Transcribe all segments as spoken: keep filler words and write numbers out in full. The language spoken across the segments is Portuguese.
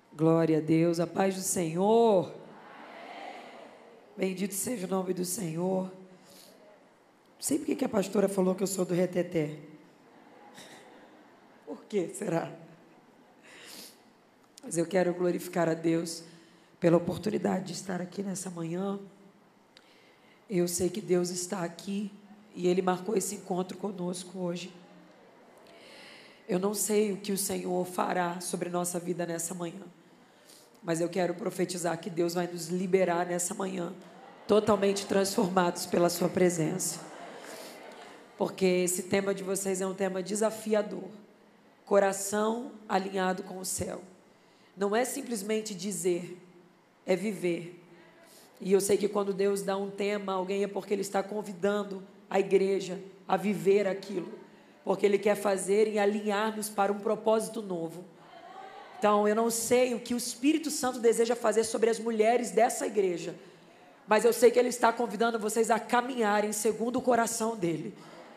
Glória a Deus, a paz do Senhor. Bendito seja o nome do Senhor. Não sei porque que a pastora falou que eu sou do reteté. Por que será? Mas eu quero glorificar a Deus pela oportunidade de estar aqui nessa manhã. Eu sei que Deus está aqui e Ele marcou esse encontro conosco hoje. Eu não sei o que o Senhor fará sobre nossa vida nessa manhã, mas eu quero profetizar que Deus vai nos liberar nessa manhã, totalmente transformados pela sua presença. Porque esse tema de vocês é um tema desafiador. Coração alinhado com o céu. Não é simplesmente dizer, é viver. E eu sei que quando Deus dá um tema a alguém é porque Ele está convidando a igreja a viver aquilo. Porque Ele quer fazer e alinhar-nos para um propósito novo. Então, eu não sei o que o Espírito Santo deseja fazer sobre as mulheres dessa igreja, mas eu sei que Ele está convidando vocês a caminharem segundo o coração dEle.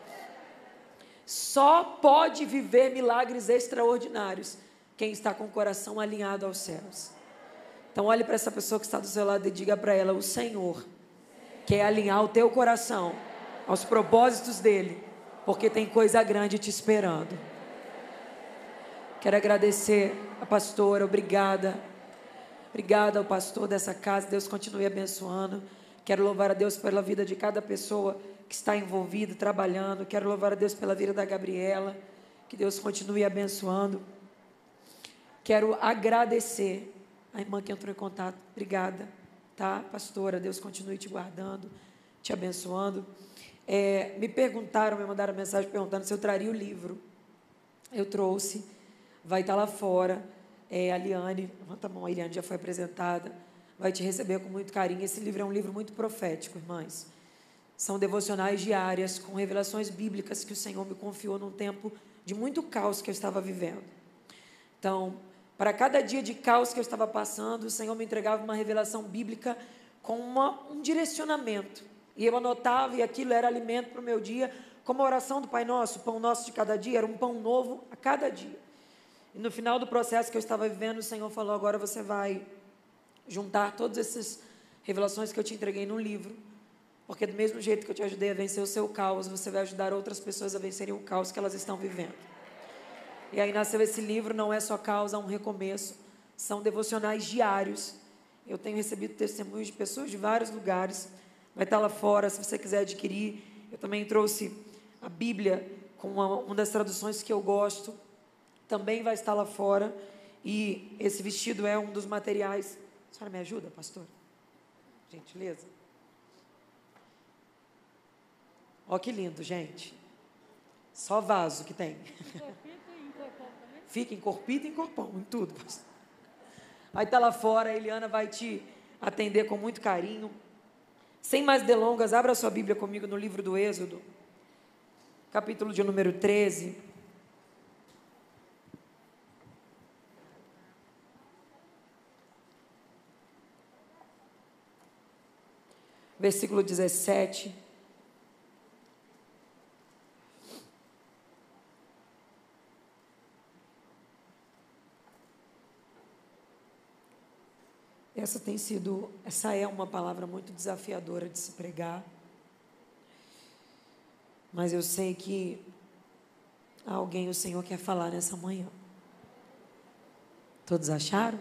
Só pode viver milagres extraordinários quem está com o coração alinhado aos céus. Então, olhe para essa pessoa que está do seu lado e diga para ela: o Senhor quer alinhar o teu coração aos propósitos dEle, porque tem coisa grande te esperando. Quero agradecer a pastora, obrigada. Obrigada ao pastor dessa casa, Deus continue abençoando. Quero louvar a Deus pela vida de cada pessoa que está envolvida, trabalhando. Quero louvar a Deus pela vida da Gabriela, que Deus continue abençoando. Quero agradecer a irmã que entrou em contato, obrigada, tá, pastora? Deus continue te guardando, te abençoando. É, me perguntaram, me mandaram mensagem perguntando se eu traria o livro. Eu trouxe. Vai estar lá fora, é, a Liane, levanta a mão, a Liane já foi apresentada, vai te receber com muito carinho. Esse livro é um livro muito profético, irmãs. São devocionais diárias com revelações bíblicas que o Senhor me confiou num tempo de muito caos que eu estava vivendo. Então, para cada dia de caos que eu estava passando, o Senhor me entregava uma revelação bíblica com uma, um direcionamento. E eu anotava, e aquilo era alimento para o meu dia, como a oração do Pai Nosso, o pão nosso de cada dia, era um pão novo a cada dia. E no final do processo que eu estava vivendo, o Senhor falou: agora você vai juntar todas essas revelações que eu te entreguei num livro, porque do mesmo jeito que eu te ajudei a vencer o seu caos, você vai ajudar outras pessoas a vencerem o caos que elas estão vivendo. E aí nasceu esse livro. Não é só caos, é um recomeço, são devocionais diários. Eu tenho recebido testemunhos de pessoas de vários lugares, vai estar lá fora se você quiser adquirir. Eu também trouxe a Bíblia com uma, uma das traduções que eu gosto, também vai estar lá fora. E esse vestido é um dos materiais. A senhora me ajuda, pastor? Gentileza. Ó, que lindo, gente. Só vaso que tem. Fica encorpido e em corpão, em tudo, pastor. Vai estar lá fora, a Eliana vai te atender com muito carinho. Sem mais delongas, abra sua Bíblia comigo no livro do Êxodo, capítulo de número treze. Versículo dezessete. Essa tem sido, essa é uma palavra muito desafiadora de se pregar. Mas eu sei que alguém o Senhor quer falar nessa manhã. Todos acharam?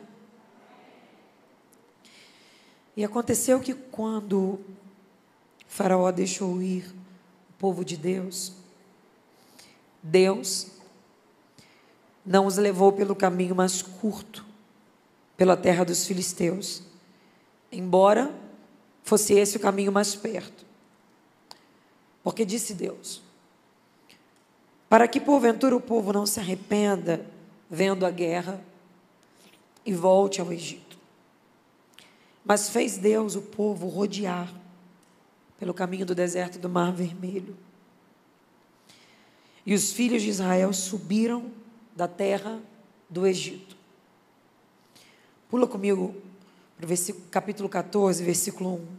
E aconteceu que quando Faraó deixou ir o povo de Deus, Deus não os levou pelo caminho mais curto, pela terra dos filisteus, embora fosse esse o caminho mais perto. Porque disse Deus: para que porventura o povo não se arrependa vendo a guerra e volte ao Egito. Mas fez Deus o povo rodear pelo caminho do deserto do Mar Vermelho. E os filhos de Israel subiram da terra do Egito. Pula comigo para o versículo, capítulo catorze, versículo um.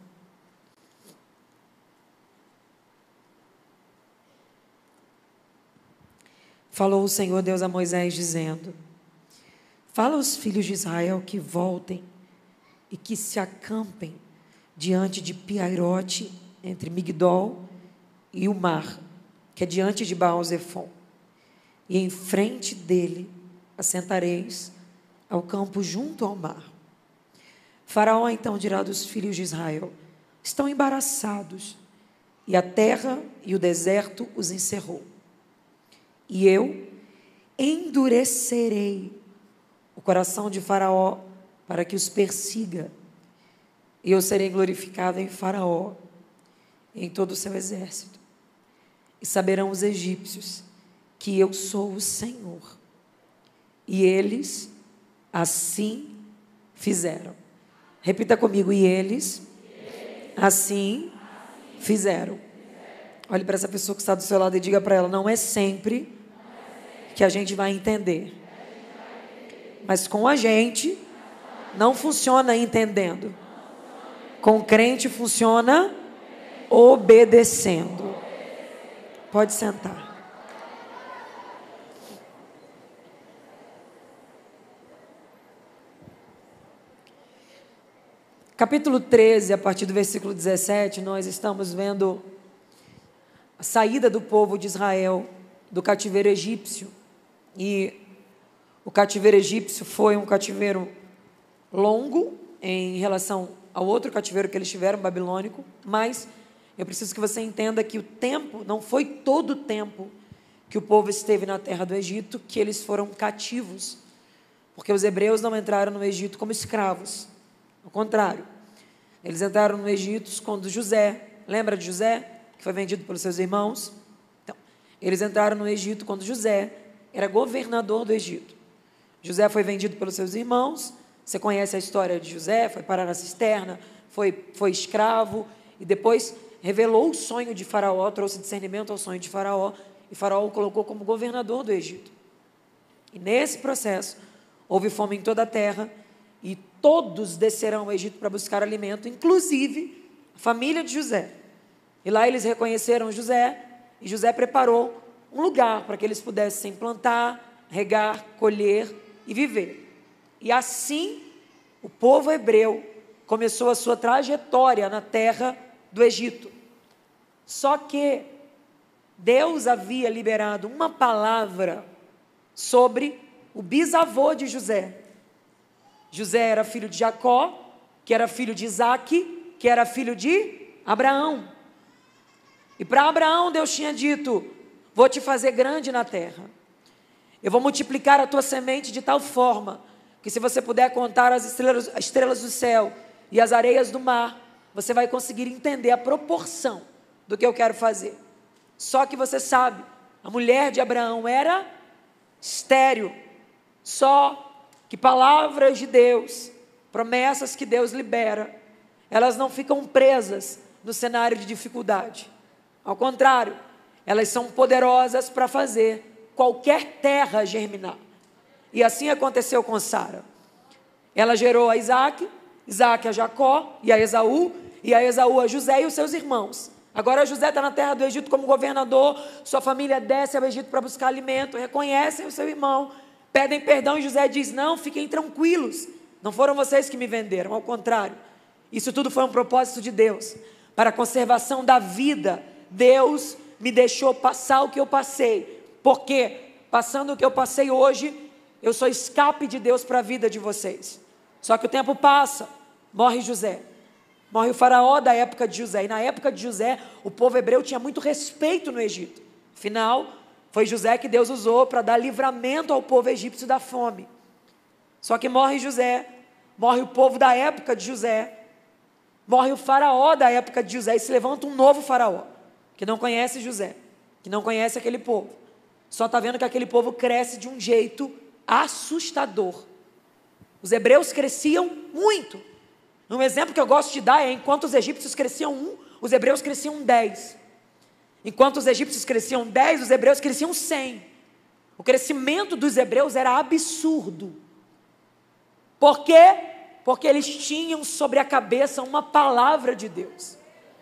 Falou o Senhor Deus a Moisés, dizendo: Fala aos filhos de Israel que voltem e que se acampem diante de Piairote, entre Migdol e o mar, que é diante de Baal-Zefon. E em frente dele assentareis ao campo junto ao mar. Faraó então dirá dos filhos de Israel: estão embaraçados, e a terra e o deserto os encerrou. E eu endurecerei o coração de Faraó para que os persiga, e eu serei glorificado em Faraó e em todo o seu exército. E saberão os egípcios que eu sou o Senhor. E eles assim fizeram. Repita comigo: e eles assim fizeram. Olhe para essa pessoa que está do seu lado e diga para ela: não é sempre que a gente vai entender, mas com a gente não funciona entendendo. Com o crente funciona obedecendo. Pode sentar. Capítulo treze, a partir do versículo dezessete, nós estamos vendo a saída do povo de Israel do cativeiro egípcio. E o cativeiro egípcio foi um cativeiro longo em relação ao outro cativeiro que eles tiveram, babilônico, mas eu preciso que você entenda que o tempo, não foi todo o tempo que o povo esteve na terra do Egito que eles foram cativos, porque os hebreus não entraram no Egito como escravos, ao contrário, eles entraram no Egito quando José, lembra de José, que foi vendido pelos seus irmãos? Então, eles entraram no Egito quando José era governador do Egito. José foi vendido pelos seus irmãos. Você conhece a história de José, foi parar na cisterna, foi, foi escravo, e depois revelou o sonho de Faraó, trouxe discernimento ao sonho de Faraó, e Faraó o colocou como governador do Egito. E nesse processo, houve fome em toda a terra, e todos descerão ao Egito para buscar alimento, inclusive a família de José. E lá eles reconheceram José, e José preparou um lugar para que eles pudessem plantar, regar, colher e viver. E assim, o povo hebreu começou a sua trajetória na terra do Egito. Só que Deus havia liberado uma palavra sobre o bisavô de José. José era filho de Jacó, que era filho de Isaque, que era filho de Abraão. E para Abraão Deus tinha dito: vou te fazer grande na terra. Eu vou multiplicar a tua semente de tal forma que, se você puder contar as estrelas, as estrelas do céu e as areias do mar, você vai conseguir entender a proporção do que eu quero fazer. Só que você sabe, a mulher de Abraão era estéril. Só que palavras de Deus, promessas que Deus libera, elas não ficam presas no cenário de dificuldade. Ao contrário, elas são poderosas para fazer qualquer terra germinar. E assim aconteceu com Sara. Ela gerou a Isaque, Isaque a Jacó e a Esaú, e a Esaú a José e os seus irmãos. Agora José está na terra do Egito como governador, sua família desce ao Egito para buscar alimento, reconhecem o seu irmão, pedem perdão, e José diz: não, fiquem tranquilos, não foram vocês que me venderam, ao contrário, isso tudo foi um propósito de Deus, para a conservação da vida. Deus me deixou passar o que eu passei, porque passando o que eu passei hoje, eu sou escape de Deus para a vida de vocês. Só que o tempo passa, morre José, morre o faraó da época de José, e na época de José, o povo hebreu tinha muito respeito no Egito. Afinal, foi José que Deus usou para dar livramento ao povo egípcio da fome. Só que morre José, morre o povo da época de José, morre o faraó da época de José, e se levanta um novo faraó, que não conhece José, que não conhece aquele povo, só está vendo que aquele povo cresce de um jeito assustador. Os hebreus cresciam muito. Um exemplo que eu gosto de dar é: enquanto os egípcios cresciam um, os hebreus cresciam dez. Enquanto os egípcios cresciam dez, os hebreus cresciam cem. O crescimento dos hebreus era absurdo. Por quê? Porque eles tinham sobre a cabeça uma palavra de Deus.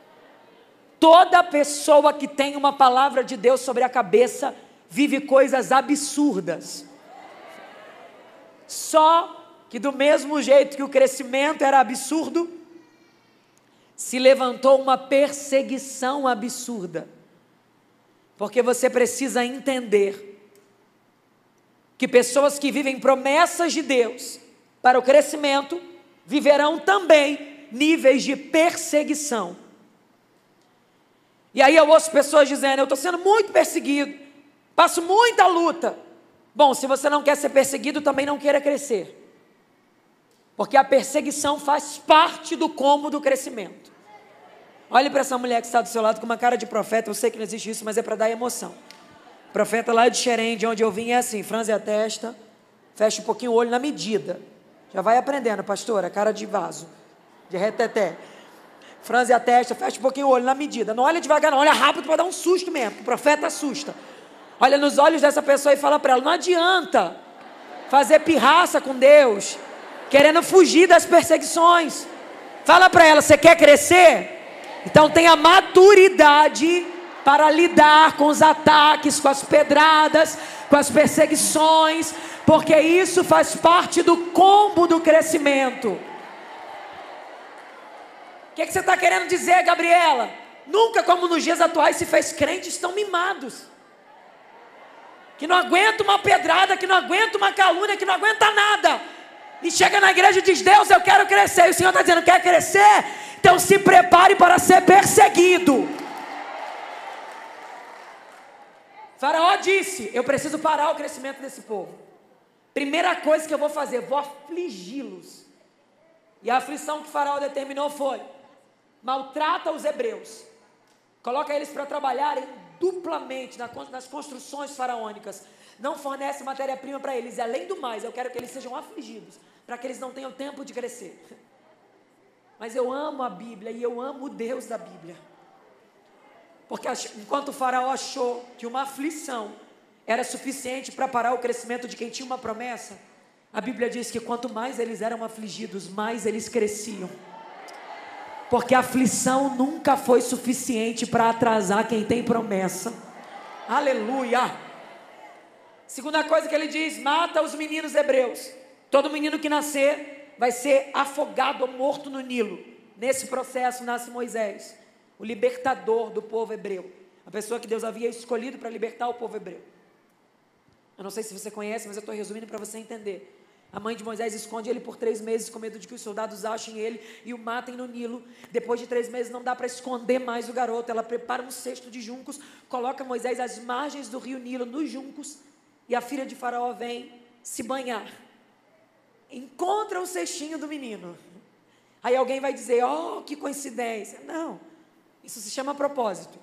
Toda pessoa que tem uma palavra de Deus sobre a cabeça vive coisas absurdas. Só que do mesmo jeito que o crescimento era absurdo, se levantou uma perseguição absurda. Porque você precisa entender que pessoas que vivem promessas de Deus para o crescimento, viverão também níveis de perseguição. E aí eu ouço pessoas dizendo, eu estou sendo muito perseguido, passo muita luta. Bom, se você não quer ser perseguido, também não queira crescer. Porque a perseguição faz parte do combo do crescimento. Olhe para essa mulher que está do seu lado com uma cara de profeta, eu sei que não existe isso, mas é para dar emoção. O profeta lá de Xerém, de onde eu vim, é assim, franze a testa, fecha um pouquinho o olho na medida. Já vai aprendendo, pastora, cara de vaso, de reteté. Franze a testa, fecha um pouquinho o olho na medida. Não olha devagar não, olha rápido para dar um susto mesmo, o profeta assusta. Olha nos olhos dessa pessoa e fala para ela, não adianta fazer pirraça com Deus, querendo fugir das perseguições. Fala para ela, você quer crescer? Então tenha maturidade para lidar com os ataques, com as pedradas, com as perseguições, porque isso faz parte do combo do crescimento. O que, que você está querendo dizer, Gabriela? Nunca como nos dias atuais se fez crentes tão mimados, que não aguenta uma pedrada, que não aguenta uma calúnia, que não aguenta nada, e chega na igreja e diz, Deus, eu quero crescer, e o Senhor está dizendo, quer crescer? Então se prepare para ser perseguido. Faraó disse, eu preciso parar o crescimento desse povo. Primeira coisa que eu vou fazer, vou afligi-los. E a aflição que Faraó determinou foi, maltrata os hebreus, coloca eles para trabalharem duplamente nas construções faraônicas, não fornece matéria-prima para eles, e além do mais, eu quero que eles sejam afligidos, para que eles não tenham tempo de crescer. Mas eu amo a Bíblia, e eu amo o Deus da Bíblia, porque enquanto o Faraó achou que uma aflição era suficiente para parar o crescimento de quem tinha uma promessa, a Bíblia diz que quanto mais eles eram afligidos, mais eles cresciam. Porque a aflição nunca foi suficiente para atrasar quem tem promessa. Aleluia! Segunda coisa que ele diz, mata os meninos hebreus. Todo menino que nascer vai ser afogado ou morto no Nilo. Nesse processo nasce Moisés, o libertador do povo hebreu, a pessoa que Deus havia escolhido para libertar o povo hebreu. Eu não sei se você conhece, mas eu estou resumindo para você entender. A mãe de Moisés esconde ele por três meses com medo de que os soldados achem ele e o matem no Nilo. Depois de três meses não dá para esconder mais o garoto. Ela prepara um cesto de juncos, coloca Moisés às margens do rio Nilo, nos juncos, e a filha de Faraó vem se banhar. Encontra o cestinho do menino. Aí alguém vai dizer, oh, que coincidência. Não, isso se chama propósito.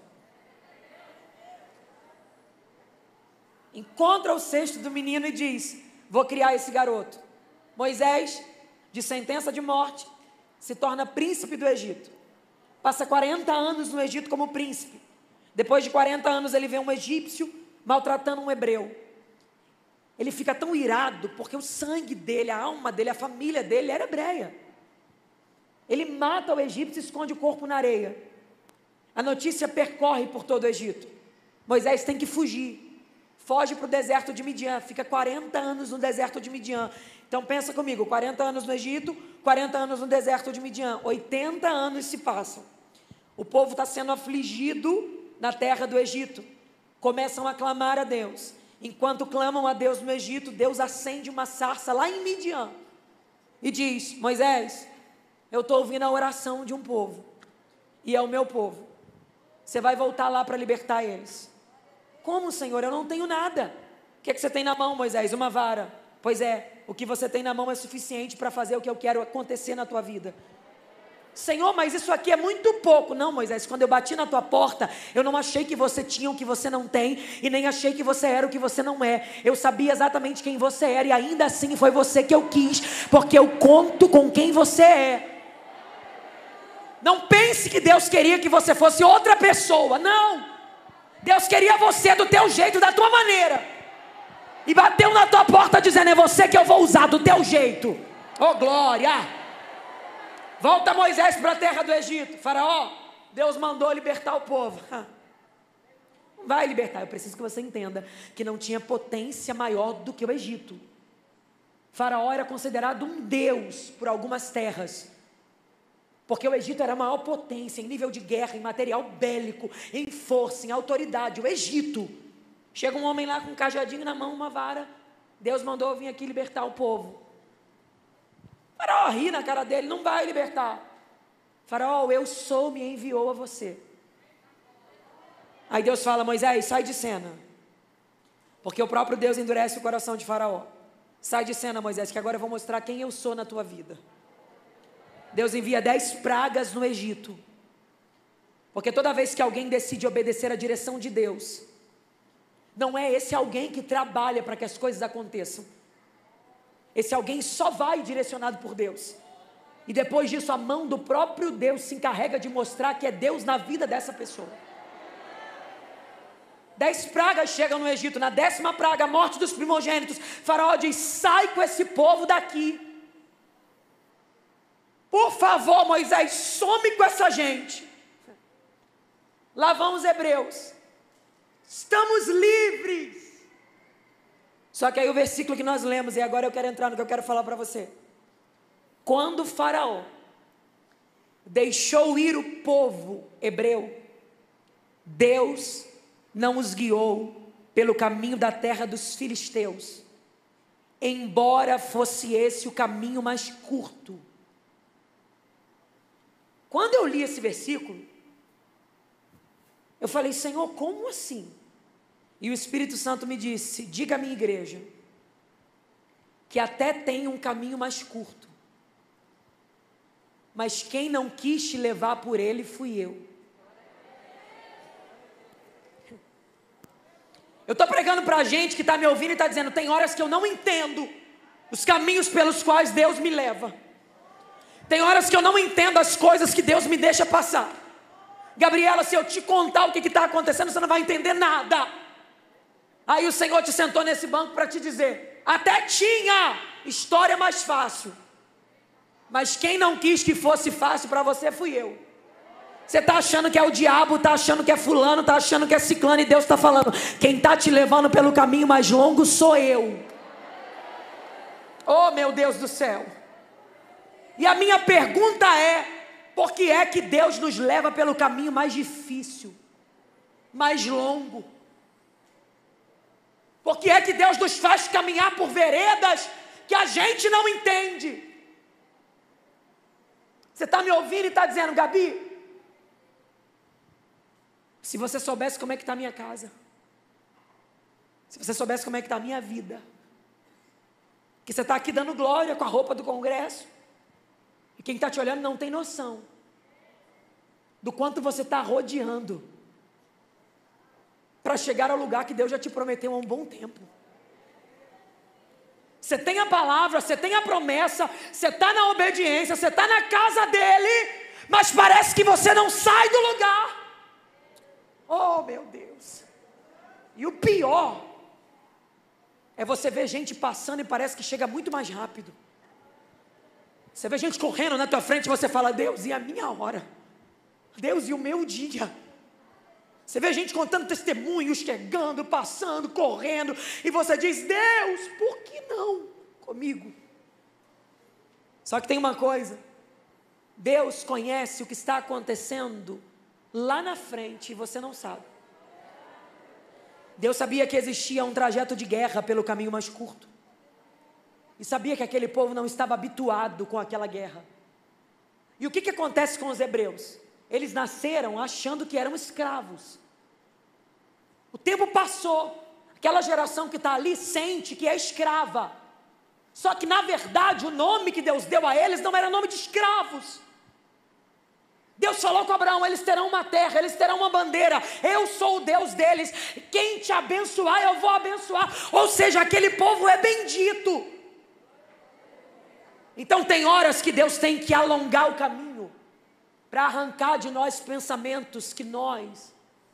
Encontra o cesto do menino e diz, vou criar esse garoto. Moisés, de sentença de morte, se torna príncipe do Egito. Passa quarenta anos no Egito como príncipe. Depois de quarenta anos ele vê um egípcio maltratando um hebreu. Ele fica tão irado porque o sangue dele, a alma dele, a família dele era hebreia. Ele mata o egípcio e esconde o corpo na areia. A notícia percorre por todo o Egito. Moisés tem que fugir. Foge para o deserto de Midian, fica quarenta anos no deserto de Midian. Então pensa comigo, quarenta anos no Egito, quarenta anos no deserto de Midian, oitenta anos se passam. O povo está sendo afligido na terra do Egito. Começam a clamar a Deus. Enquanto clamam a Deus no Egito, Deus acende uma sarça lá em Midian e diz, Moisés, eu estou ouvindo a oração de um povo, e é o meu povo. Você vai voltar lá para libertar eles. Como, Senhor? Eu não tenho nada. O que é que você tem na mão, Moisés? Uma vara. Pois é, o que você tem na mão é suficiente para fazer o que eu quero acontecer na tua vida. Senhor, mas isso aqui é muito pouco. Não, Moisés, quando eu bati na tua porta, eu não achei que você tinha o que você não tem, e nem achei que você era o que você não é. Eu sabia exatamente quem você era, e ainda assim foi você que eu quis, porque eu conto com quem você é. Não pense que Deus queria que você fosse outra pessoa. Não. Deus queria você do teu jeito, da tua maneira, e bateu na tua porta dizendo, é você que eu vou usar do teu jeito. Oh glória! Volta Moisés para a terra do Egito. Faraó, Deus mandou libertar o povo. Não vai libertar, eu preciso que você entenda que não tinha potência maior do que o Egito. Faraó era considerado um deus por algumas terras, porque o Egito era a maior potência em nível de guerra, em material bélico, em força, em autoridade. O Egito. Chega um homem lá com um cajadinho na mão, uma vara. Deus mandou vir aqui libertar o povo. Faraó ri na cara dele, não vai libertar. Faraó, eu sou, me enviou a você. Aí Deus fala, Moisés, sai de cena. Porque o próprio Deus endurece o coração de Faraó. Sai de cena, Moisés, que agora eu vou mostrar quem eu sou na tua vida. Deus envia dez pragas no Egito. Porque toda vez que alguém decide obedecer a direção de Deus, não é esse alguém que trabalha para que as coisas aconteçam. Esse alguém só vai direcionado por Deus. E depois disso, a mão do próprio Deus se encarrega de mostrar que é Deus na vida dessa pessoa. Dez pragas chegam no Egito. Na décima praga, a morte dos primogênitos. Faraó diz, sai com esse povo daqui. Por favor, Moisés, some com essa gente. Lá vão os hebreus. Estamos livres. Só que aí o versículo que nós lemos, e agora eu quero entrar no que eu quero falar para você. Quando Faraó deixou ir o povo hebreu, Deus não os guiou pelo caminho da terra dos filisteus, embora fosse esse o caminho mais curto. Quando eu li esse versículo, eu falei, Senhor, como assim? E o Espírito Santo me disse, diga à minha igreja, que até tem um caminho mais curto, mas quem não quis te levar por ele, fui eu. Eu estou pregando para a gente que está me ouvindo e está dizendo, tem horas que eu não entendo os caminhos pelos quais Deus me leva. Tem horas que eu não entendo as coisas que Deus me deixa passar. Gabriela, se eu te contar o que está acontecendo, você não vai entender nada. Aí o Senhor te sentou nesse banco para te dizer, até tinha história mais fácil, mas quem não quis que fosse fácil para você, fui eu. Você está achando que é o diabo, está achando que é fulano, está achando que é ciclano, e Deus está falando, quem está te levando pelo caminho mais longo sou eu. Oh meu Deus do céu. E a minha pergunta é, por que é que Deus nos leva pelo caminho mais difícil, mais longo? Por que é que Deus nos faz caminhar por veredas que a gente não entende? Você está me ouvindo e está dizendo, Gabi, se você soubesse como é que está a minha casa, se você soubesse como é que está a minha vida, que você está aqui dando glória com a roupa do congresso, e quem está te olhando não tem noção do quanto você está rodeando para chegar ao lugar que Deus já te prometeu há um bom tempo. Você tem a palavra, você tem a promessa, você está na obediência, você está na casa dele, mas parece que você não sai do lugar. Oh meu Deus. E o pior é você ver gente passando e parece que chega muito mais rápido. Você vê gente correndo na tua frente e você fala, Deus, e a minha hora? Deus, e o meu dia? Você vê gente contando testemunhos, chegando, passando, correndo, e você diz, Deus, por que não comigo? Só que tem uma coisa, Deus conhece o que está acontecendo lá na frente e você não sabe. Deus sabia que existia um trajeto de guerra pelo caminho mais curto. E sabia que aquele povo não estava habituado com aquela guerra. E o que, que acontece com os hebreus? Eles nasceram achando que eram escravos. O tempo passou. Aquela geração que está ali sente que é escrava. Só que na verdade o nome que Deus deu a eles não era nome de escravos. Deus falou com Abraão, eles terão uma terra, eles terão uma bandeira, eu sou o Deus deles, quem te abençoar eu vou abençoar. Ou seja, aquele povo é bendito. Então tem horas que Deus tem que alongar o caminho para arrancar de nós pensamentos que nós,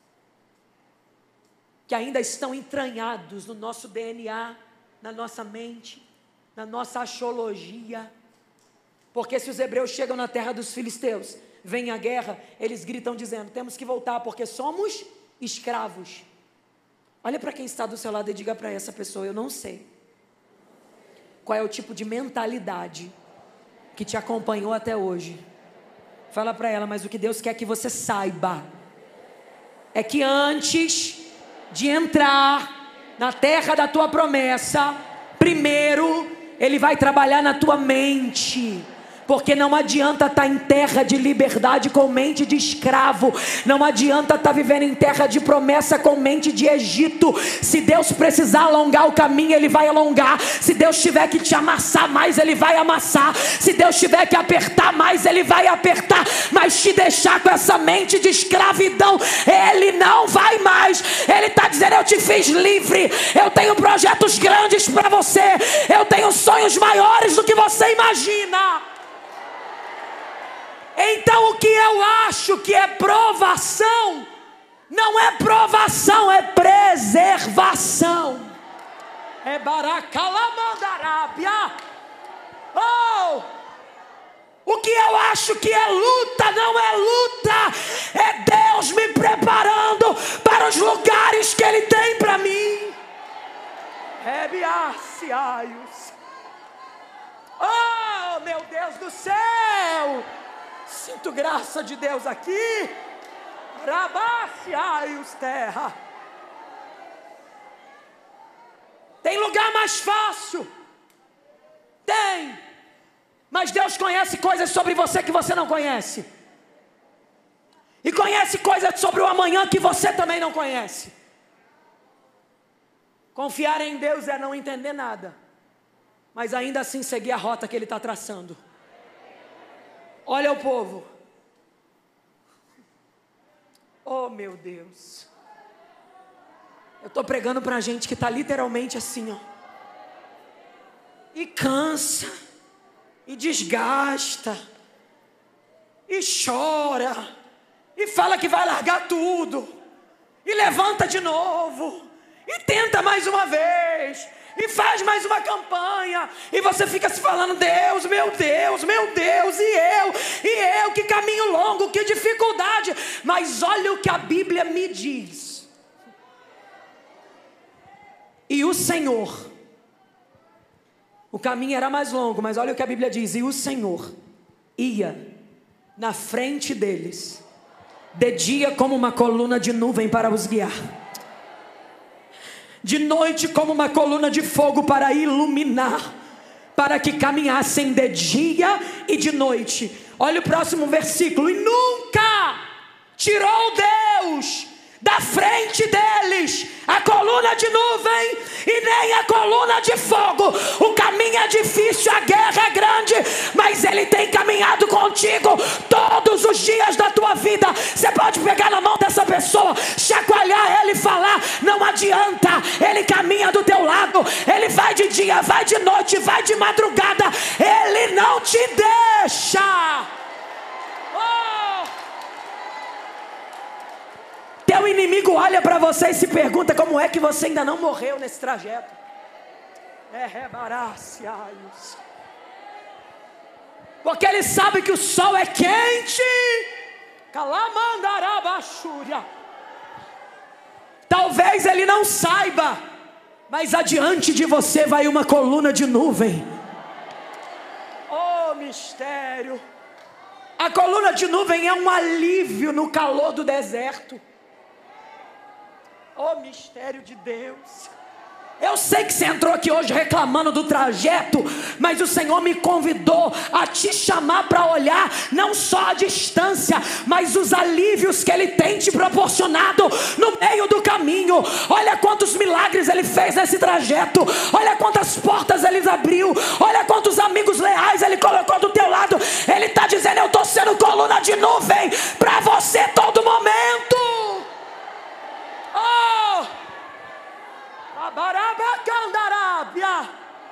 que ainda estão entranhados no nosso D N A, na nossa mente, na nossa axiologia. Porque se os hebreus chegam na terra dos filisteus, vem a guerra, eles gritam dizendo, temos que voltar porque somos escravos. Olha para quem está do seu lado e diga para essa pessoa, eu não sei qual é o tipo de mentalidade que te acompanhou até hoje. Fala para ela, mas o que Deus quer que você saiba é que antes de entrar na terra da tua promessa, primeiro Ele vai trabalhar na tua mente. Porque não adianta estar em terra de liberdade com mente de escravo. Não adianta estar vivendo em terra de promessa com mente de Egito. Se Deus precisar alongar o caminho, Ele vai alongar. Se Deus tiver que te amassar mais, Ele vai amassar. Se Deus tiver que apertar mais, Ele vai apertar. Mas te deixar com essa mente de escravidão, Ele não vai mais. Ele está dizendo, eu te fiz livre. Eu tenho projetos grandes para você. Eu tenho sonhos maiores do que você imagina. Então o que eu acho que é provação, não é provação, é preservação. É baracalamandarábia. Oh! O que eu acho que é luta, não é luta. É Deus me preparando para os lugares que Ele tem para mim. Rebiaciaios. Oh, meu Deus do céu. Sinto graça de Deus aqui. Rabaciaios terra. Tem lugar mais fácil? Tem. Mas Deus conhece coisas sobre você que você não conhece. E conhece coisas sobre o amanhã que você também não conhece. Confiar em Deus é não entender nada, mas ainda assim seguir a rota que Ele está traçando. Olha o povo. Oh meu Deus. Eu estou pregando para gente que está literalmente assim, ó. E cansa. E desgasta. E chora. E fala que vai largar tudo. E levanta de novo. E tenta mais uma vez. E faz mais uma campanha. E você fica se falando, Deus, meu Deus, meu Deus, e eu, e eu, que caminho longo, que dificuldade. Mas olha o que a Bíblia me diz. E o Senhor, o caminho era mais longo, mas olha o que a Bíblia diz. E o Senhor ia na frente deles, de dia como uma coluna de nuvem para os guiar, de noite como uma coluna de fogo para iluminar, para que caminhassem de dia e de noite. Olha o próximo versículo. E nunca tirou Deus da frente deles a coluna de nuvem e nem a coluna de fogo. O caminho é difícil, a guerra é grande, mas Ele tem caminhado contigo todos os dias da tua vida. Você pode pegar na mão dessa pessoa, chacoalhar ela e falar, não adianta, Ele caminha do teu lado. Ele vai de dia, vai de noite, vai de madrugada. Ele não te deixa. Teu inimigo olha para você e se pergunta como é que você ainda não morreu nesse trajeto. É rebarácios. Porque ele sabe que o sol é quente. Calamandarabachúria. Talvez ele não saiba, mas adiante de você vai uma coluna de nuvem. Oh, mistério. A coluna de nuvem é um alívio no calor do deserto. Oh, mistério de Deus. Eu sei que você entrou aqui hoje reclamando do trajeto, mas o Senhor me convidou a te chamar para olhar não só a distância, mas os alívios que Ele tem te proporcionado no meio do caminho. Olha quantos milagres Ele fez nesse trajeto. Olha quantas portas Ele abriu. Olha quantos amigos leais Ele colocou do teu lado. Ele está dizendo, eu estou sendo coluna de nuvem para você todo momento. Oh! Abarabacandarábia.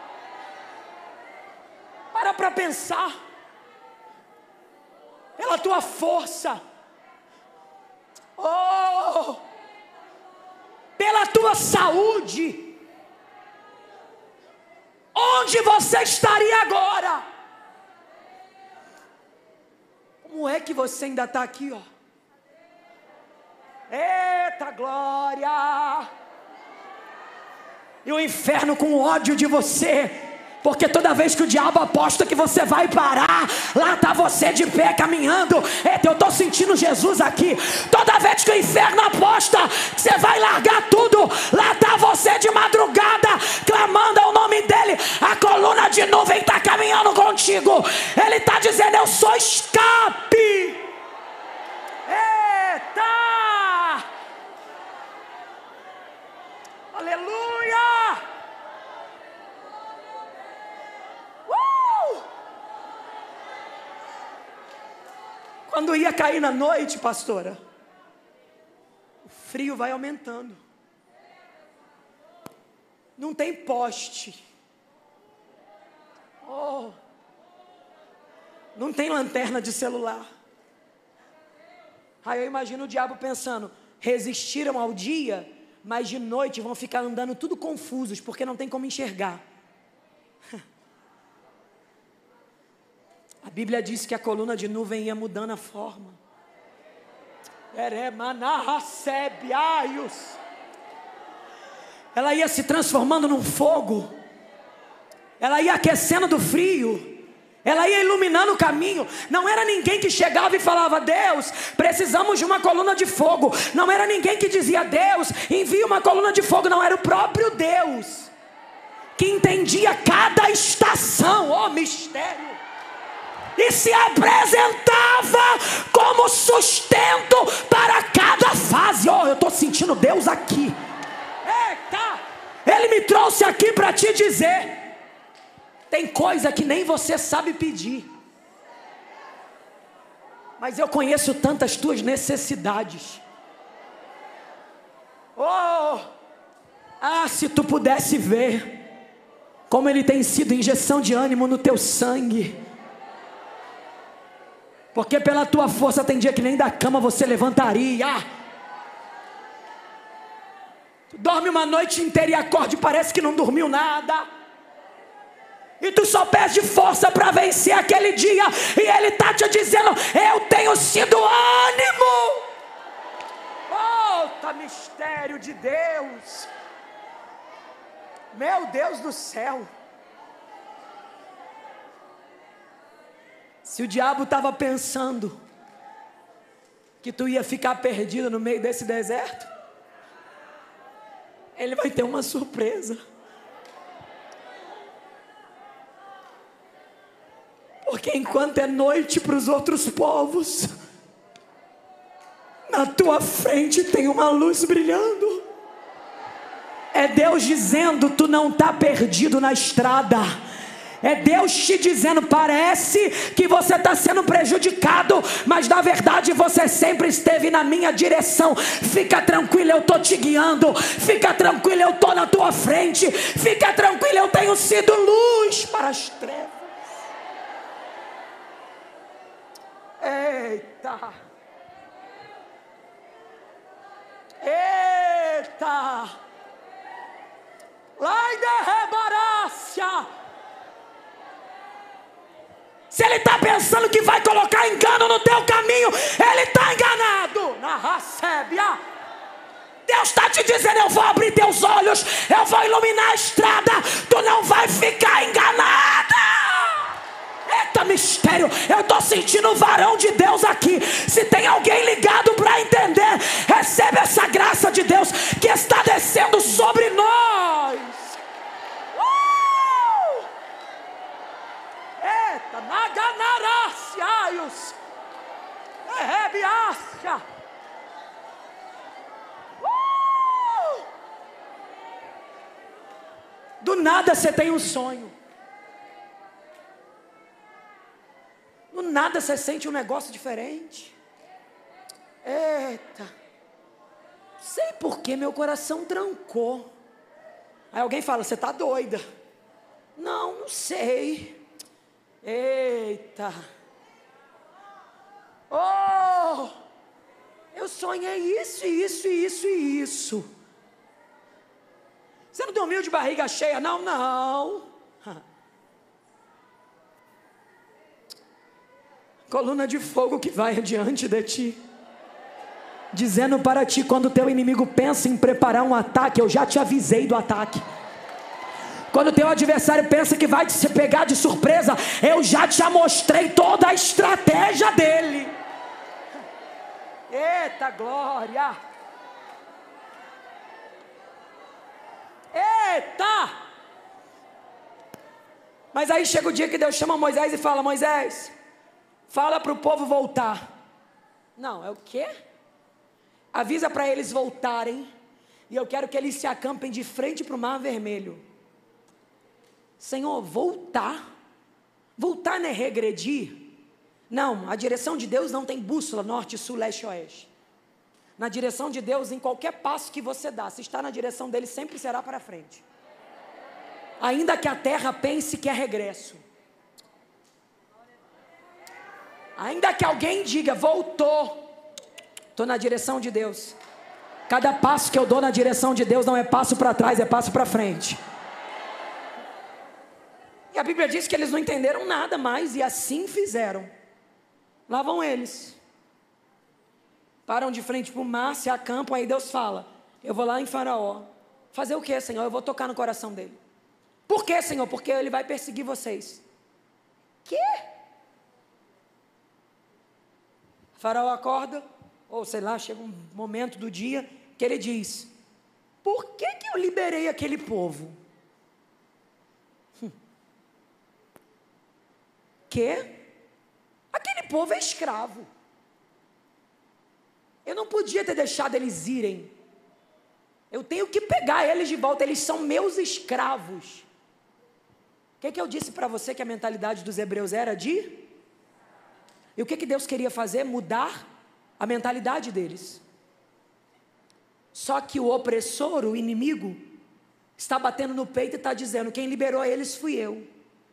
Para para pensar. Pela tua força. Oh! Pela tua saúde. Onde você estaria agora? Como é que você ainda está aqui, ó? Eita glória! E o inferno com ódio de você Porque toda vez que o diabo aposta que você vai parar, lá está você de pé caminhando. Eita, eu estou sentindo Jesus aqui. Toda vez que o inferno aposta que você vai largar tudo, lá está você de madrugada, clamando ao nome dele. A coluna de nuvem está caminhando contigo. Ele está dizendo: eu sou escape. Eita! Aleluia! Quando ia cair na noite, pastora, o frio vai aumentando. Não tem poste. Oh. Não tem lanterna de celular. Aí eu imagino o diabo pensando: resistiram ao dia, mas de noite vão ficar andando tudo confusos, porque não tem como enxergar. A Bíblia diz que a coluna de nuvem ia mudando a forma. Ela ia se transformando num fogo. Ela ia aquecendo do frio. Ela ia iluminando o caminho. Não era ninguém que chegava e falava: Deus, precisamos de uma coluna de fogo. Não era ninguém que dizia: Deus, envia uma coluna de fogo. Não, era o próprio Deus que entendia cada estação. Oh, mistério! E se apresentava como sustento para cada fase. Oh, eu estou sentindo Deus aqui. Eita! Ele me trouxe aqui para te dizer: tem coisa que nem você sabe pedir, mas eu conheço tantas tuas necessidades. Oh! Ah, se tu pudesse ver como Ele tem sido injeção de ânimo no teu sangue. Porque pela tua força tem dia que nem da cama você levantaria. Tu dorme uma noite inteira e acorda e parece que não dormiu nada. E tu só pede força para vencer aquele dia. E Ele está te dizendo: eu tenho sido ânimo. Oh, tá mistério de Deus. Meu Deus do céu. Se o diabo estava pensando que tu ia ficar perdido no meio desse deserto, ele vai ter uma surpresa. Porque enquanto é noite para os outros povos, na tua frente tem uma luz brilhando. É Deus dizendo: tu não está perdido na estrada. É Deus te dizendo: parece que você está sendo prejudicado, mas na verdade você sempre esteve na minha direção. Fica tranquilo, eu estou te guiando. Fica tranquilo, eu estou na tua frente. Fica tranquilo, eu tenho sido luz para as trevas. Eita! Eita! Lai de rebarácia! Se ele está pensando que vai colocar engano no teu caminho, ele está enganado. Na racébia. Deus está te dizendo: eu vou abrir teus olhos, eu vou iluminar a estrada, tu não vai ficar enganada. Eita mistério, eu estou sentindo o varão de Deus aqui. Se tem alguém ligado para entender, recebe essa graça de Deus que está descendo sobre nós. Eita, naganarácios, rebiácia. Uh! Do nada você tem um sonho. Do nada você sente um negócio diferente. Eita, sei por que meu coração trancou. Aí alguém fala: você está doida. Não, não sei. Eita. Oh, eu sonhei isso, isso, isso e isso. Você não dormiu de barriga cheia? Não, não. Coluna de fogo que vai adiante de ti, dizendo para ti: quando teu inimigo pensa em preparar um ataque, eu já te avisei do ataque. Quando o teu adversário pensa que vai te pegar de surpresa, eu já te mostrei toda a estratégia dele. Eita glória! Eita! Mas aí chega o dia que Deus chama Moisés e fala: Moisés, fala para o povo voltar. Não, é o quê? Avisa para eles voltarem, e eu quero que eles se acampem de frente para o Mar Vermelho. Senhor, voltar? Voltar não é regredir? Não, a direção de Deus não tem bússola, norte, sul, leste, oeste. Na direção de Deus, em qualquer passo que você dá, se está na direção dele, sempre será para frente. Ainda que a terra pense que é regresso. Ainda que alguém diga, voltou. Estou na direção de Deus. Cada passo que eu dou na direção de Deus não é passo para trás, é passo para frente. E a Bíblia diz que eles não entenderam nada mais, e assim fizeram. Lá vão eles. Param de frente para o mar, se acampam, aí Deus fala: eu vou lá em Faraó. Fazer o que, Senhor? Eu vou tocar no coração dele. Por que, Senhor? Porque ele vai perseguir vocês. Quê? Faraó acorda, ou sei lá, chega um momento do dia que ele diz: por que que eu liberei aquele povo? Hum. Quê? Aquele povo é escravo. Eu não podia ter deixado eles irem. Eu tenho que pegar eles de volta, eles são meus escravos. O que que eu disse para você que a mentalidade dos hebreus era de? E o que que Deus queria fazer? Mudar a mentalidade deles. Só que o opressor, o inimigo, está batendo no peito e está dizendo: quem liberou eles fui eu.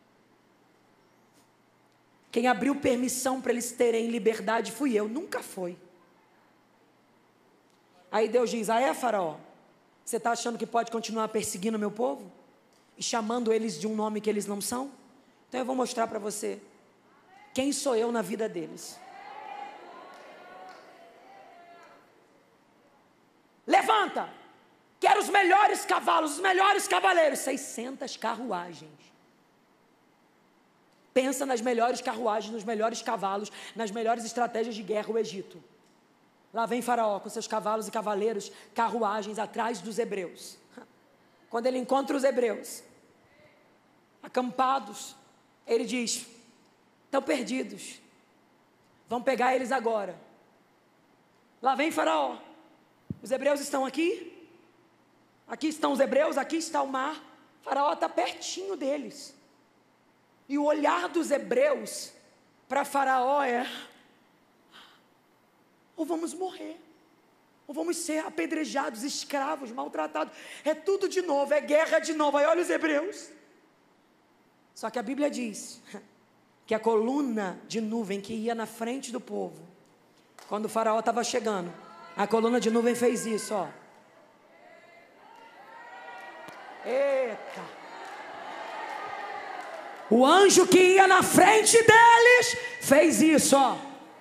Quem abriu permissão para eles terem liberdade fui eu. Nunca foi. Aí Deus diz: ah é, Faraó? Você está achando que pode continuar perseguindo o meu povo? E chamando eles de um nome que eles não são? Então eu vou mostrar para você quem sou eu na vida deles. Levanta! Quero os melhores cavalos, os melhores cavaleiros. seiscentas carruagens. Pensa nas melhores carruagens, nos melhores cavalos, nas melhores estratégias de guerra, o Egito. Lá vem Faraó com seus cavalos e cavaleiros, carruagens atrás dos hebreus. Quando ele encontra os hebreus acampados, ele diz: estão perdidos, vão pegar eles agora. Lá vem Faraó, os hebreus estão aqui, aqui estão os hebreus, aqui está o mar. Faraó está pertinho deles, e o olhar dos hebreus para Faraó é: ou vamos morrer, ou vamos ser apedrejados, escravos, maltratados, é tudo de novo, é guerra de novo. Aí olha os hebreus. Só que a Bíblia diz que a coluna de nuvem que ia na frente do povo, quando o Faraó estava chegando, a coluna de nuvem fez isso, ó. Eita! O anjo que ia na frente deles fez isso, ó.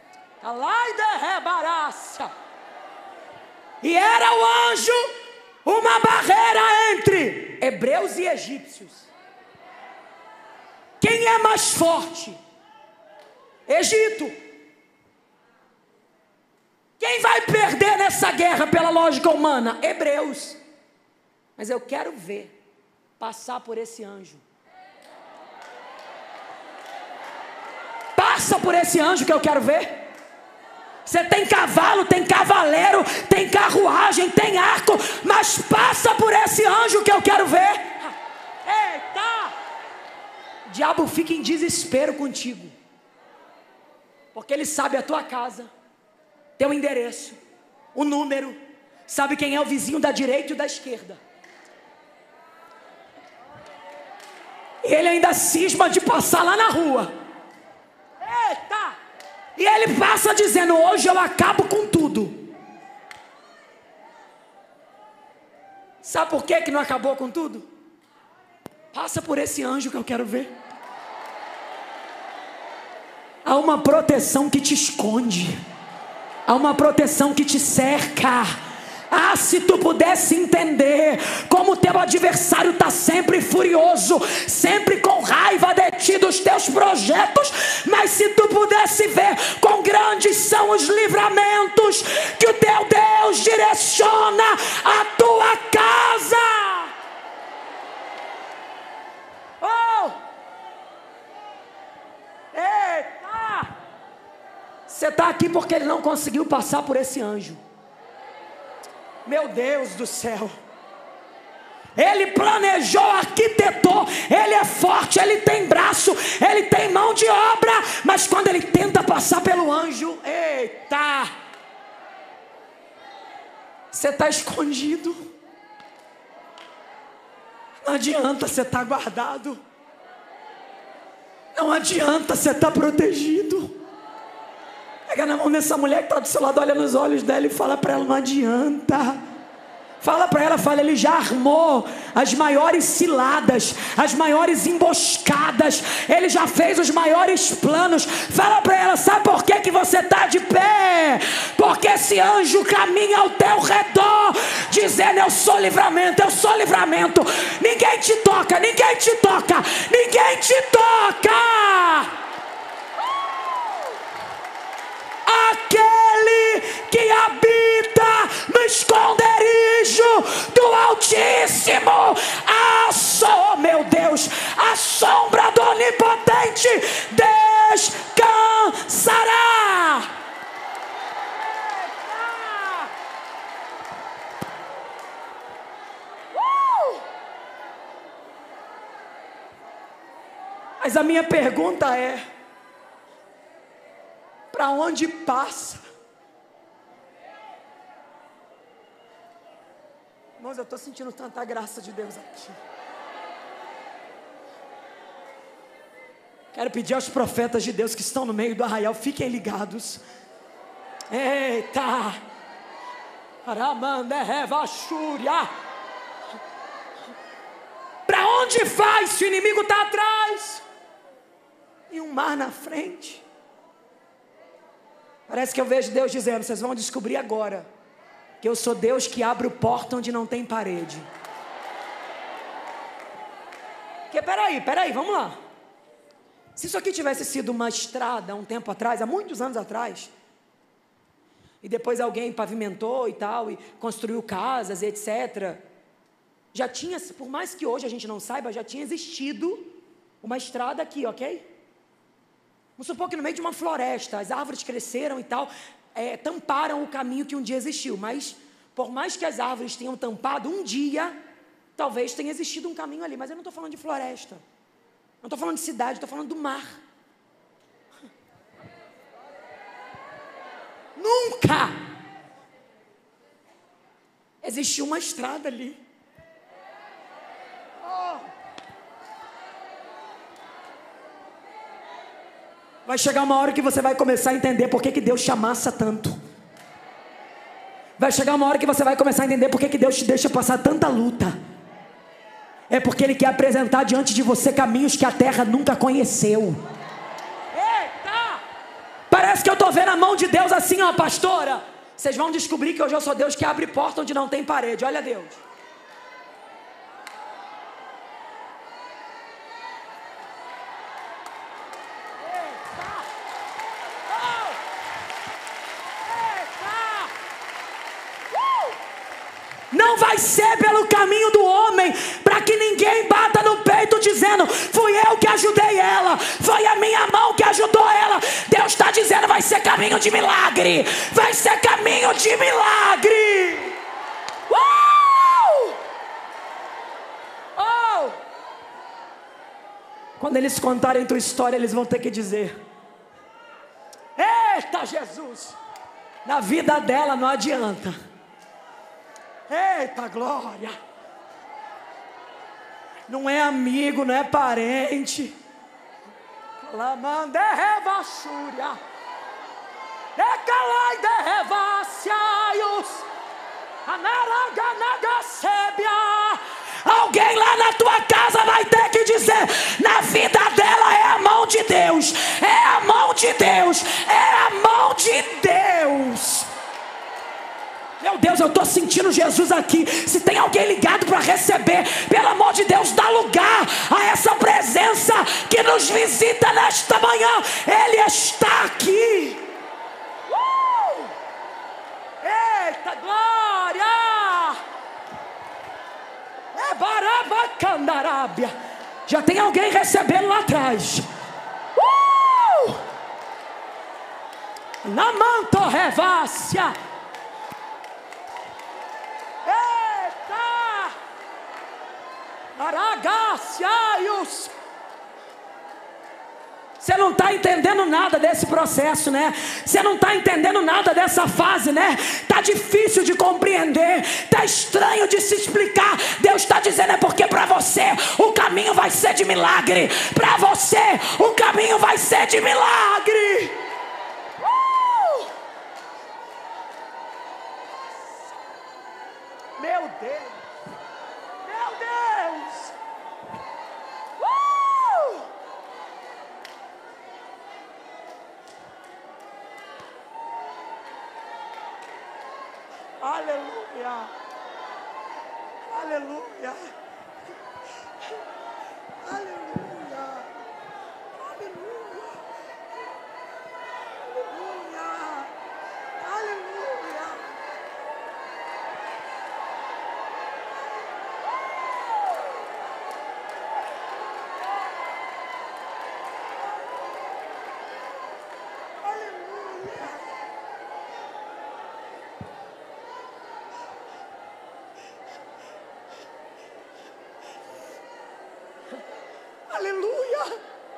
E era o anjo uma barreira entre hebreus e egípcios. Quem é mais forte? Egito. Quem vai perder nessa guerra pela lógica humana? Hebreus. Mas eu quero ver passar por esse anjo. Passa por esse anjo que eu quero ver. Você tem cavalo, tem cavaleiro, tem carruagem, tem arco, mas passa por esse anjo que eu quero ver. Eita! O diabo fica em desespero contigo, porque ele sabe a tua casa, teu endereço, o número, sabe quem é o vizinho da direita e da esquerda. E ele ainda cisma de passar lá na rua. Eita! E ele passa dizendo: hoje eu acabo com tudo. Sabe por que que não acabou com tudo? Passa por esse anjo que eu quero ver. Há uma proteção que te esconde. Há uma proteção que te cerca. Há Ah, se tu pudesse entender como o teu adversário está sempre furioso, sempre com raiva de ti, dos teus projetos. Mas se tu pudesse ver quão grandes são os livramentos que o teu Deus direciona a tua casa. Oh! Eita! Você está aqui porque ele não conseguiu passar por esse anjo. Meu Deus do céu. Ele planejou, arquitetou, ele é forte, ele tem braço, ele tem mão de obra, mas quando ele tenta passar pelo anjo, eita! Você está escondido. Não adianta, você está guardado. Não adianta, você está protegido. Pega na mão dessa mulher que está do seu lado, olha nos olhos dela e fala para ela: não adianta. Fala para ela, fala, ele já armou as maiores ciladas, as maiores emboscadas, ele já fez os maiores planos. Fala para ela, sabe por que, que você está de pé? Porque esse anjo caminha ao teu redor, dizendo: eu sou livramento, eu sou livramento. Ninguém te toca, ninguém te toca, ninguém te toca. Aquele que habita no esconderijo do Altíssimo, a so, meu Deus, a sombra do Onipotente descansará. Uh! Mas a minha pergunta é: para onde passa? Irmãos, eu estou sentindo tanta graça de Deus aqui. Quero pedir aos profetas de Deus que estão no meio do arraial, fiquem ligados. Eita! Para onde vai se o inimigo está atrás e um mar na frente? Parece que eu vejo Deus dizendo: vocês vão descobrir agora que eu sou Deus que abre o porta onde não tem parede. Porque peraí, peraí, vamos lá. Se isso aqui tivesse sido uma estrada há um tempo atrás, há muitos anos atrás, e depois alguém pavimentou e tal, e construiu casas, etcétera, já tinha, por mais que hoje a gente não saiba, já tinha existido uma estrada aqui, ok? Vamos supor que no meio de uma floresta, as árvores cresceram e tal, é, tamparam o caminho que um dia existiu. Mas, por mais que as árvores tenham tampado, um dia, talvez tenha existido um caminho ali. Mas eu não estou falando de floresta, não estou falando de cidade, estou falando do mar. Nunca existiu uma estrada ali. Vai chegar uma hora que você vai começar a entender por que, que Deus te amassa tanto. Vai chegar uma hora que você vai começar a entender por que, que Deus te deixa passar tanta luta. É porque Ele quer apresentar diante de você caminhos que a terra nunca conheceu. Eita! Parece que eu estou vendo a mão de Deus assim, ó, pastora. Vocês vão descobrir que hoje eu sou Deus que abre porta onde não tem parede. Olha Deus. Não vai ser pelo caminho do homem, para que ninguém bata no peito dizendo: fui eu que ajudei ela, foi a minha mão que ajudou ela. Deus está dizendo: vai ser caminho de milagre, vai ser caminho de milagre. Uh! Oh! Quando eles contarem tua história, eles vão ter que dizer: eita Jesus, na vida dela não adianta. Eita glória! Não é amigo, não é parente. Lamande revassúria, decalai de revassiaios, anaraganagassébia. Alguém lá na tua casa vai ter que dizer: na vida dela é a mão de Deus, é a mão de Deus, é a mão de Deus. Meu Deus, eu estou sentindo Jesus aqui. Se tem alguém ligado para receber, pelo amor de Deus, dá lugar a essa presença que nos visita nesta manhã. Ele está aqui. Uh! Eita glória! É barabacandarábia. Já tem alguém recebendo lá atrás. Uh! Na manto revácia. Eita! Aragaciaios. Você não está entendendo nada desse processo, né? Você não está entendendo nada dessa fase, né? Está difícil de compreender, está estranho de se explicar. Deus está dizendo é porque para você o caminho vai ser de milagre. Para você o caminho vai ser de milagre. Uh! Meu Deus, meu Deus. Uh! Aleluia, aleluia, aleluia, aleluia, aleluia, aleluia. Aleluia.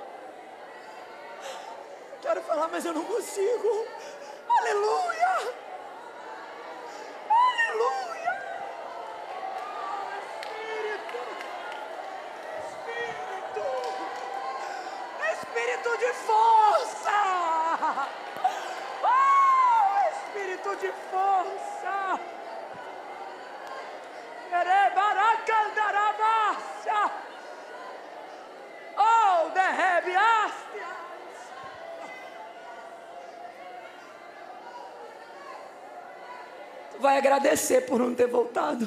Quero falar, mas eu não consigo. Aleluia. Aleluia. Espírito. Espírito. Espírito de força. Oh, Espírito de força. Erebaracandarabácia. Oh, derrebiaste. Tu vai agradecer por não ter voltado.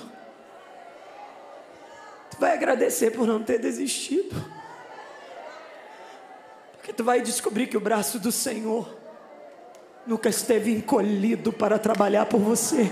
Tu vai agradecer por não ter desistido. Porque tu vai descobrir que o braço do Senhor nunca esteve encolhido para trabalhar por você.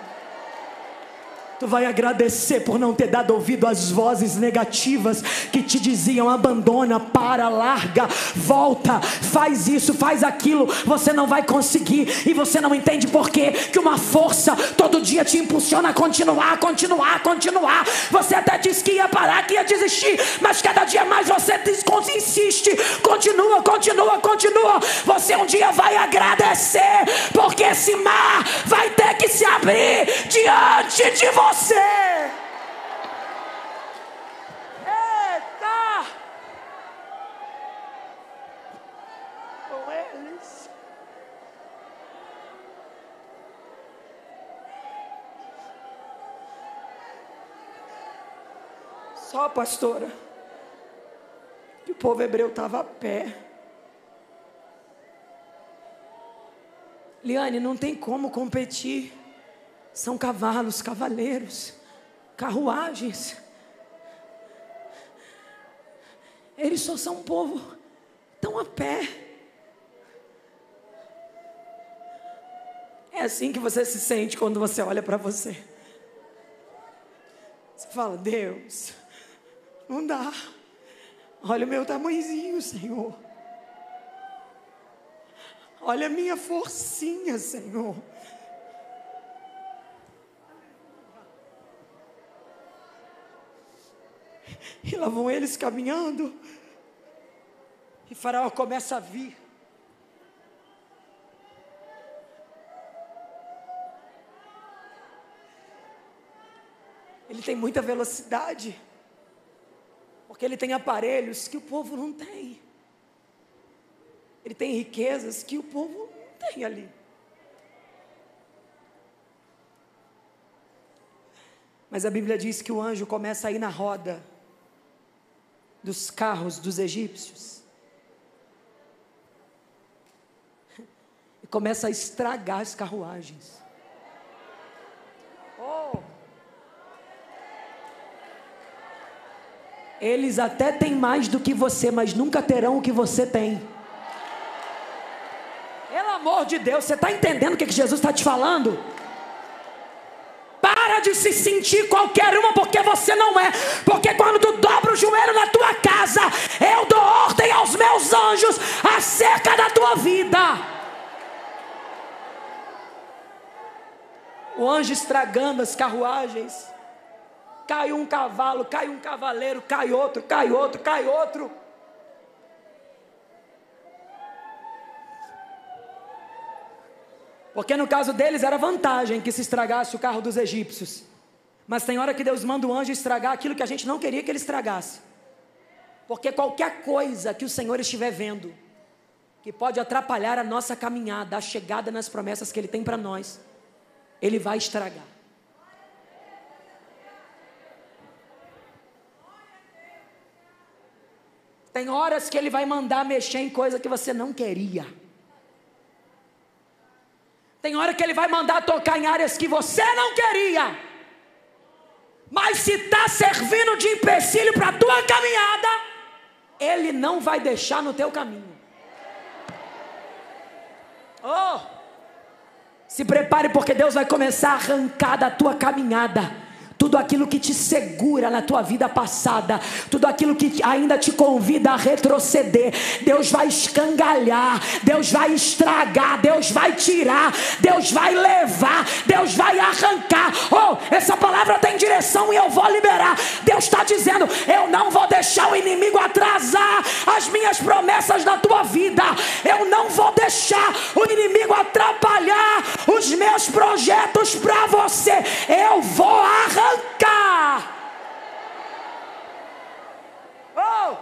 Tu vai agradecer por não ter dado ouvido às vozes negativas que te diziam abandona, para, larga, volta, faz isso, faz aquilo, você não vai conseguir. E você não entende por quê? Que uma força todo dia te impulsiona a continuar, continuar, continuar. Você até disse que ia parar, que ia desistir, mas cada dia mais você insiste, continua, continua, continua. Você um dia vai agradecer, porque esse mar vai ter que se abrir diante de você. Você. Eita! Com eles. Só, pastora, que o povo hebreu estava a pé. Liane, não tem como competir. São cavalos, cavaleiros, carruagens. Eles só são um povo tão a pé. É assim que você se sente quando você olha para você. Você fala, Deus, não dá. Olha o meu tamanhozinho, Senhor. Olha a minha forcinha, Senhor. E lá vão eles caminhando. E Faraó começa a vir. Ele tem muita velocidade. Porque ele tem aparelhos que o povo não tem. Ele tem riquezas que o povo não tem ali. Mas a Bíblia diz que o anjo começa a ir na roda dos carros dos egípcios e começa a estragar as carruagens. Eles até têm mais do que você, mas nunca terão o que você tem. Pelo amor de Deus, você está entendendo o que, que Jesus está te falando? Para de se sentir qualquer uma, porque você não é. Porque quando tu dobra o joelho na tua casa, eu dou ordem aos meus anjos acerca da tua vida. O anjo estragando as carruagens. Cai um cavalo, cai um cavaleiro, cai outro, cai outro, cai outro. Porque no caso deles era vantagem que se estragasse o carro dos egípcios. Mas tem hora que Deus manda o anjo estragar aquilo que a gente não queria que ele estragasse. Porque qualquer coisa que o Senhor estiver vendo, que pode atrapalhar a nossa caminhada, a chegada nas promessas que Ele tem para nós, Ele vai estragar. Tem horas que Ele vai mandar mexer em coisa que você não queria. Tem hora que Ele vai mandar tocar em áreas que você não queria. Mas se está servindo de empecilho para a tua caminhada, Ele não vai deixar no teu caminho. Oh! Se prepare, porque Deus vai começar a arrancar da tua caminhada tudo aquilo que te segura na tua vida passada, tudo aquilo que ainda te convida a retroceder. Deus vai escangalhar, Deus vai estragar, Deus vai tirar, Deus vai levar, Deus vai arrancar. Oh, essa palavra tem direção e eu vou liberar. Deus está dizendo: eu não vou deixar o inimigo atrasar as minhas promessas na tua vida. Eu não vou deixar o inimigo atrapalhar os meus projetos para você. Eu vou arrancar. Oh!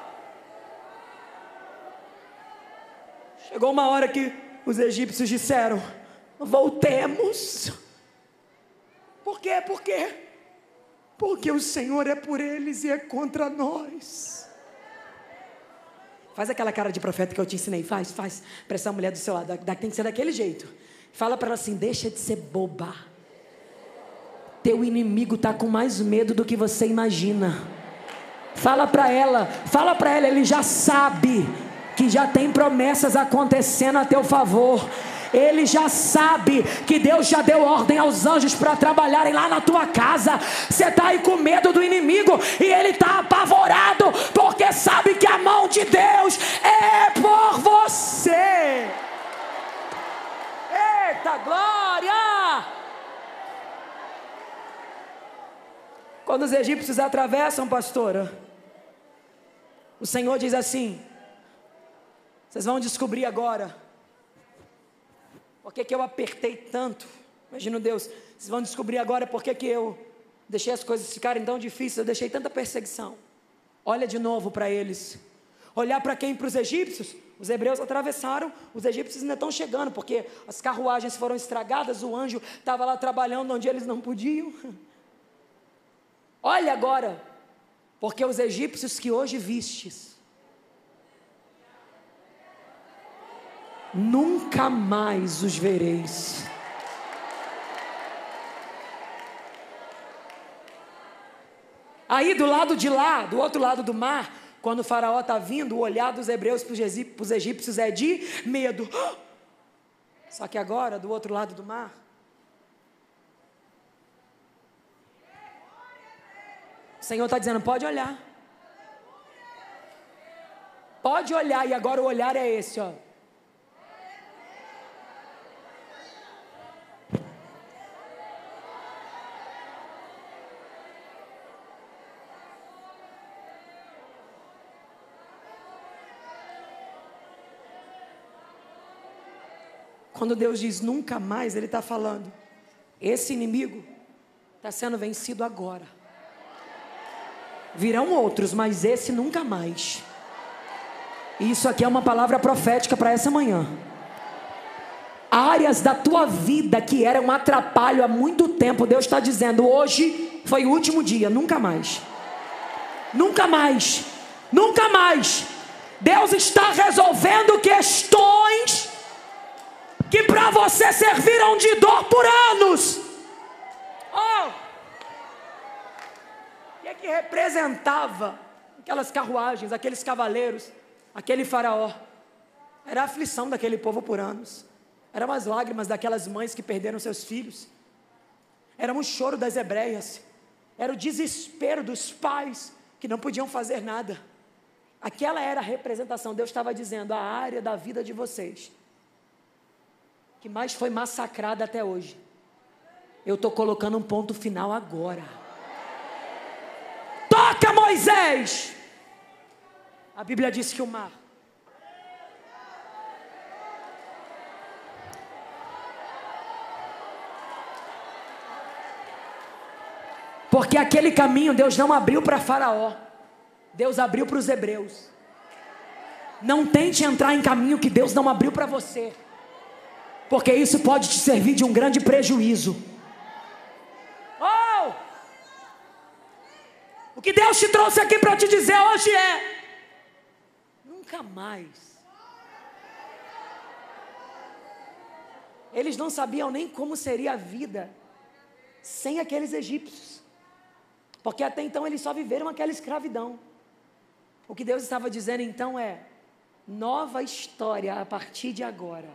Chegou uma hora que os egípcios disseram: voltemos. Por quê? Por quê? Porque o Senhor é por eles e é contra nós. Faz aquela cara de profeta que eu te ensinei. Faz, faz. Para essa mulher do seu lado. Tem que ser daquele jeito. Fala para ela assim: deixa de ser boba. Teu inimigo está com mais medo do que você imagina. Fala para ela, fala para ela, ele já sabe que já tem promessas acontecendo a teu favor. Ele já sabe que Deus já deu ordem aos anjos para trabalharem lá na tua casa. Você está aí com medo do inimigo e ele está apavorado, porque sabe que a mão de Deus é por você. Eita glória! Quando os egípcios atravessam, pastora, o Senhor diz assim: vocês vão descobrir agora por que que eu apertei tanto. Imagina Deus, vocês vão descobrir agora por que que eu deixei as coisas ficarem tão difíceis, eu deixei tanta perseguição. Olha de novo para eles. Olhar para quem? Para os egípcios. Os hebreus atravessaram, os egípcios ainda estão chegando, porque as carruagens foram estragadas, o anjo estava lá trabalhando onde eles não podiam. Olha agora, porque os egípcios que hoje vistes, nunca mais os vereis. Aí do lado de lá, do outro lado do mar, quando o faraó está vindo, o olhar dos hebreus para os egípcios é de medo. Só que agora, do outro lado do mar, o Senhor está dizendo: pode olhar. Pode olhar, e agora o olhar é esse, ó. Quando Deus diz nunca mais, Ele está falando: esse inimigo está sendo vencido agora. Virão outros, mas esse nunca mais. Isso aqui é uma palavra profética para essa manhã. Áreas da tua vida que eram um atrapalho há muito tempo, Deus está dizendo: hoje foi o último dia, nunca mais. Nunca mais. Nunca mais. Deus está resolvendo questões que para você serviram de dor por anos. Oh! O que é que representava? O aquelas carruagens, aqueles cavaleiros, aquele faraó. Era a aflição daquele povo por anos. Eram as lágrimas daquelas mães que perderam seus filhos. Era o choro das hebreias. Era o desespero dos pais que não podiam fazer nada. Aquela era a representação. Deus estava dizendo, a área da vida de vocês que mais foi massacrada até hoje, eu estou colocando um ponto final agora. Toca, Moisés! A Bíblia diz que o mar porque aquele caminho Deus não abriu para Faraó, Deus abriu para os hebreus. Não tente entrar em caminho que Deus não abriu para você, porque isso pode te servir de um grande prejuízo. Oh! O que Deus te trouxe aqui para te dizer hoje é: nunca mais. Eles não sabiam nem como seria a vida sem aqueles egípcios, porque até então eles só viveram aquela escravidão. O que Deus estava dizendo então é: nova história a partir de agora.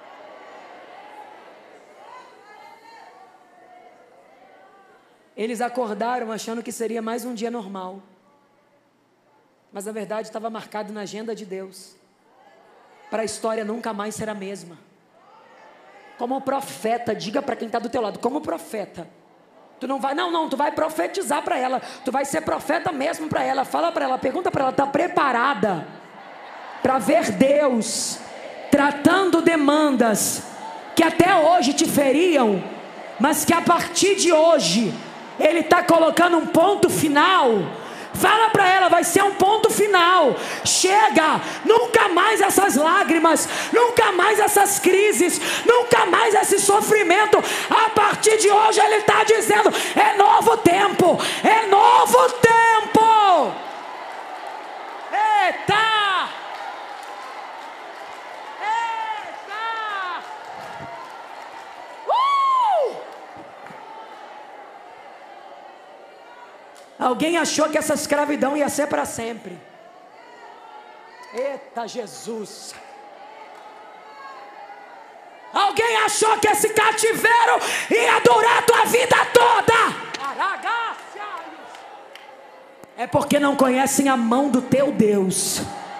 Eles acordaram achando que seria mais um dia normal, mas na verdade estava marcado na agenda de Deus, para a história nunca mais ser a mesma. Como profeta, diga para quem está do teu lado, como profeta, tu não vai, não, não, tu vai profetizar para ela, tu vai ser profeta mesmo para ela, fala para ela, pergunta para ela, está preparada para ver Deus tratando demandas que até hoje te feriam, mas que a partir de hoje Ele está colocando um ponto final? Fala para ela, vai ser um ponto final. Chega, nunca mais essas lágrimas, nunca mais essas crises, nunca mais esse sofrimento. A partir de hoje Ele está dizendo, é novo tempo, é novo tempo. Eita! Alguém achou que essa escravidão ia ser para sempre. Eita Jesus! Alguém achou que esse cativeiro ia durar a tua vida toda. É porque não conhecem a mão do teu Deus.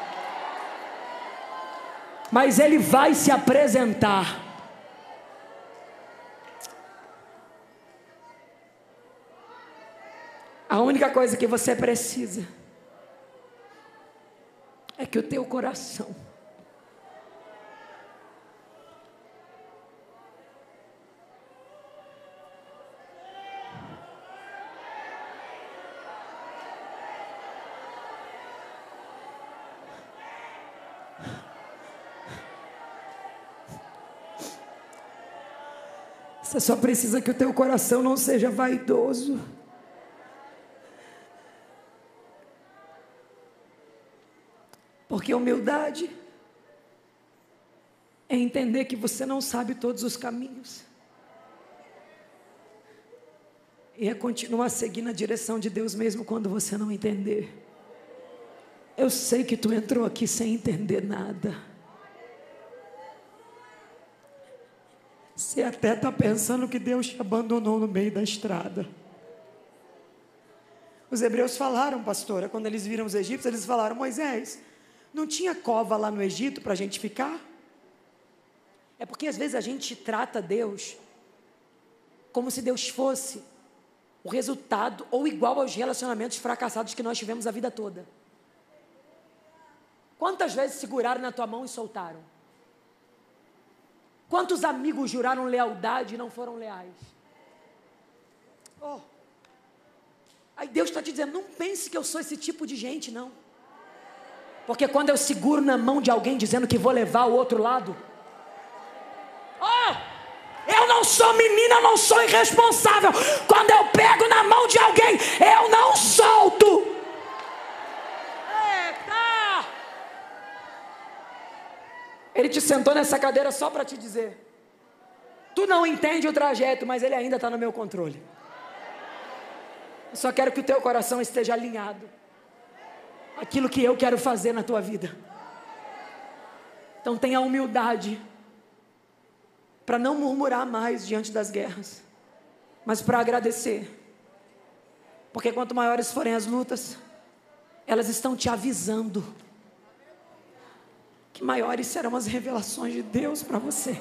Mas Ele vai se apresentar. A única coisa que você precisa é que o teu coração você só precisa que o teu coração não seja vaidoso. Porque humildade é entender que você não sabe todos os caminhos. E é continuar seguindo a direção de Deus mesmo quando você não entender. Eu sei que tu entrou aqui sem entender nada. Você até está pensando que Deus te abandonou no meio da estrada. Os hebreus falaram, pastora, quando eles viram os egípcios, eles falaram, Moisés, não tinha cova lá no Egito para a gente ficar? É porque às vezes a gente trata Deus como se Deus fosse o resultado ou igual aos relacionamentos fracassados que nós tivemos a vida toda. Quantas vezes seguraram na tua mão e soltaram? Quantos amigos juraram lealdade e não foram leais? Oh. Aí Deus está te dizendo, não pense que eu sou esse tipo de gente, não. Porque quando eu seguro na mão de alguém dizendo que vou levar o outro lado, oh, eu não sou menina, eu não sou irresponsável. Quando eu pego na mão de alguém, eu não solto. Eita! Ele te sentou nessa cadeira só para te dizer, tu não entende o trajeto, mas ele ainda está no meu controle. Eu só quero que o teu coração esteja alinhado. aquilo que eu quero fazer na tua vida. Então tenha humildade para não murmurar mais diante das guerras, mas para agradecer. Porque quanto maiores forem as lutas, elas estão te avisando que maiores serão as revelações de Deus para você.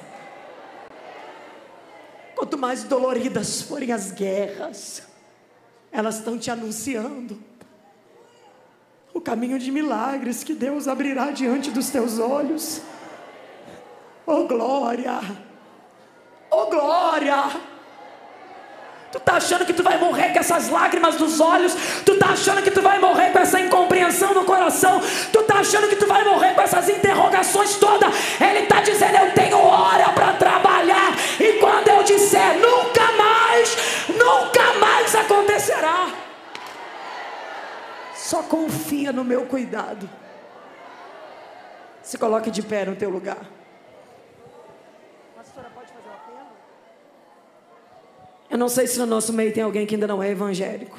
Quanto mais doloridas forem as guerras, elas estão te anunciando o caminho de milagres que Deus abrirá diante dos teus olhos. Oh glória! Oh glória! Tu tá achando que tu vai morrer com essas lágrimas nos olhos? Tu tá achando que tu vai morrer com essa incompreensão no coração? Tu tá achando que tu vai morrer com essas interrogações todas? Ele tá dizendo: eu tenho hora para trabalhar, e quando eu disser nunca mais, nunca mais acontecerá. Só confia no meu cuidado. Se coloque de pé no teu lugar. Pastora, pode fazer o apelo? Eu não sei se no nosso meio tem alguém que ainda não é evangélico.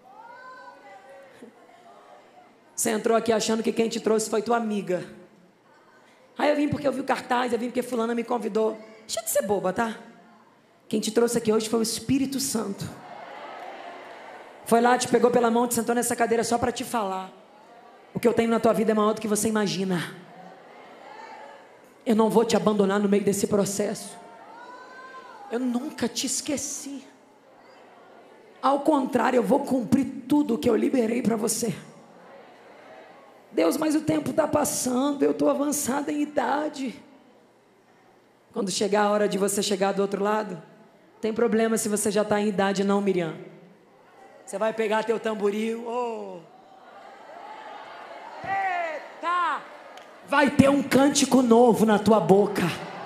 Você entrou aqui achando que quem te trouxe foi tua amiga. Aí eu vim porque eu vi o cartaz, eu vim porque fulana me convidou. Deixa de ser boba, tá? Quem te trouxe aqui hoje foi o Espírito Santo. Foi lá, te pegou pela mão, te sentou nessa cadeira só para te falar: o que eu tenho na tua vida é maior do que você imagina. Eu não vou te abandonar no meio desse processo. Eu nunca te esqueci. Ao contrário, eu vou cumprir tudo o que eu liberei para você. Deus, mas o tempo está passando, eu estou avançada em idade. Quando chegar a hora de você chegar do outro lado, tem problema se você já está em idade, não, Miriam. Você vai pegar teu tamboril, oh. Eita! Vai ter um cântico novo na tua boca.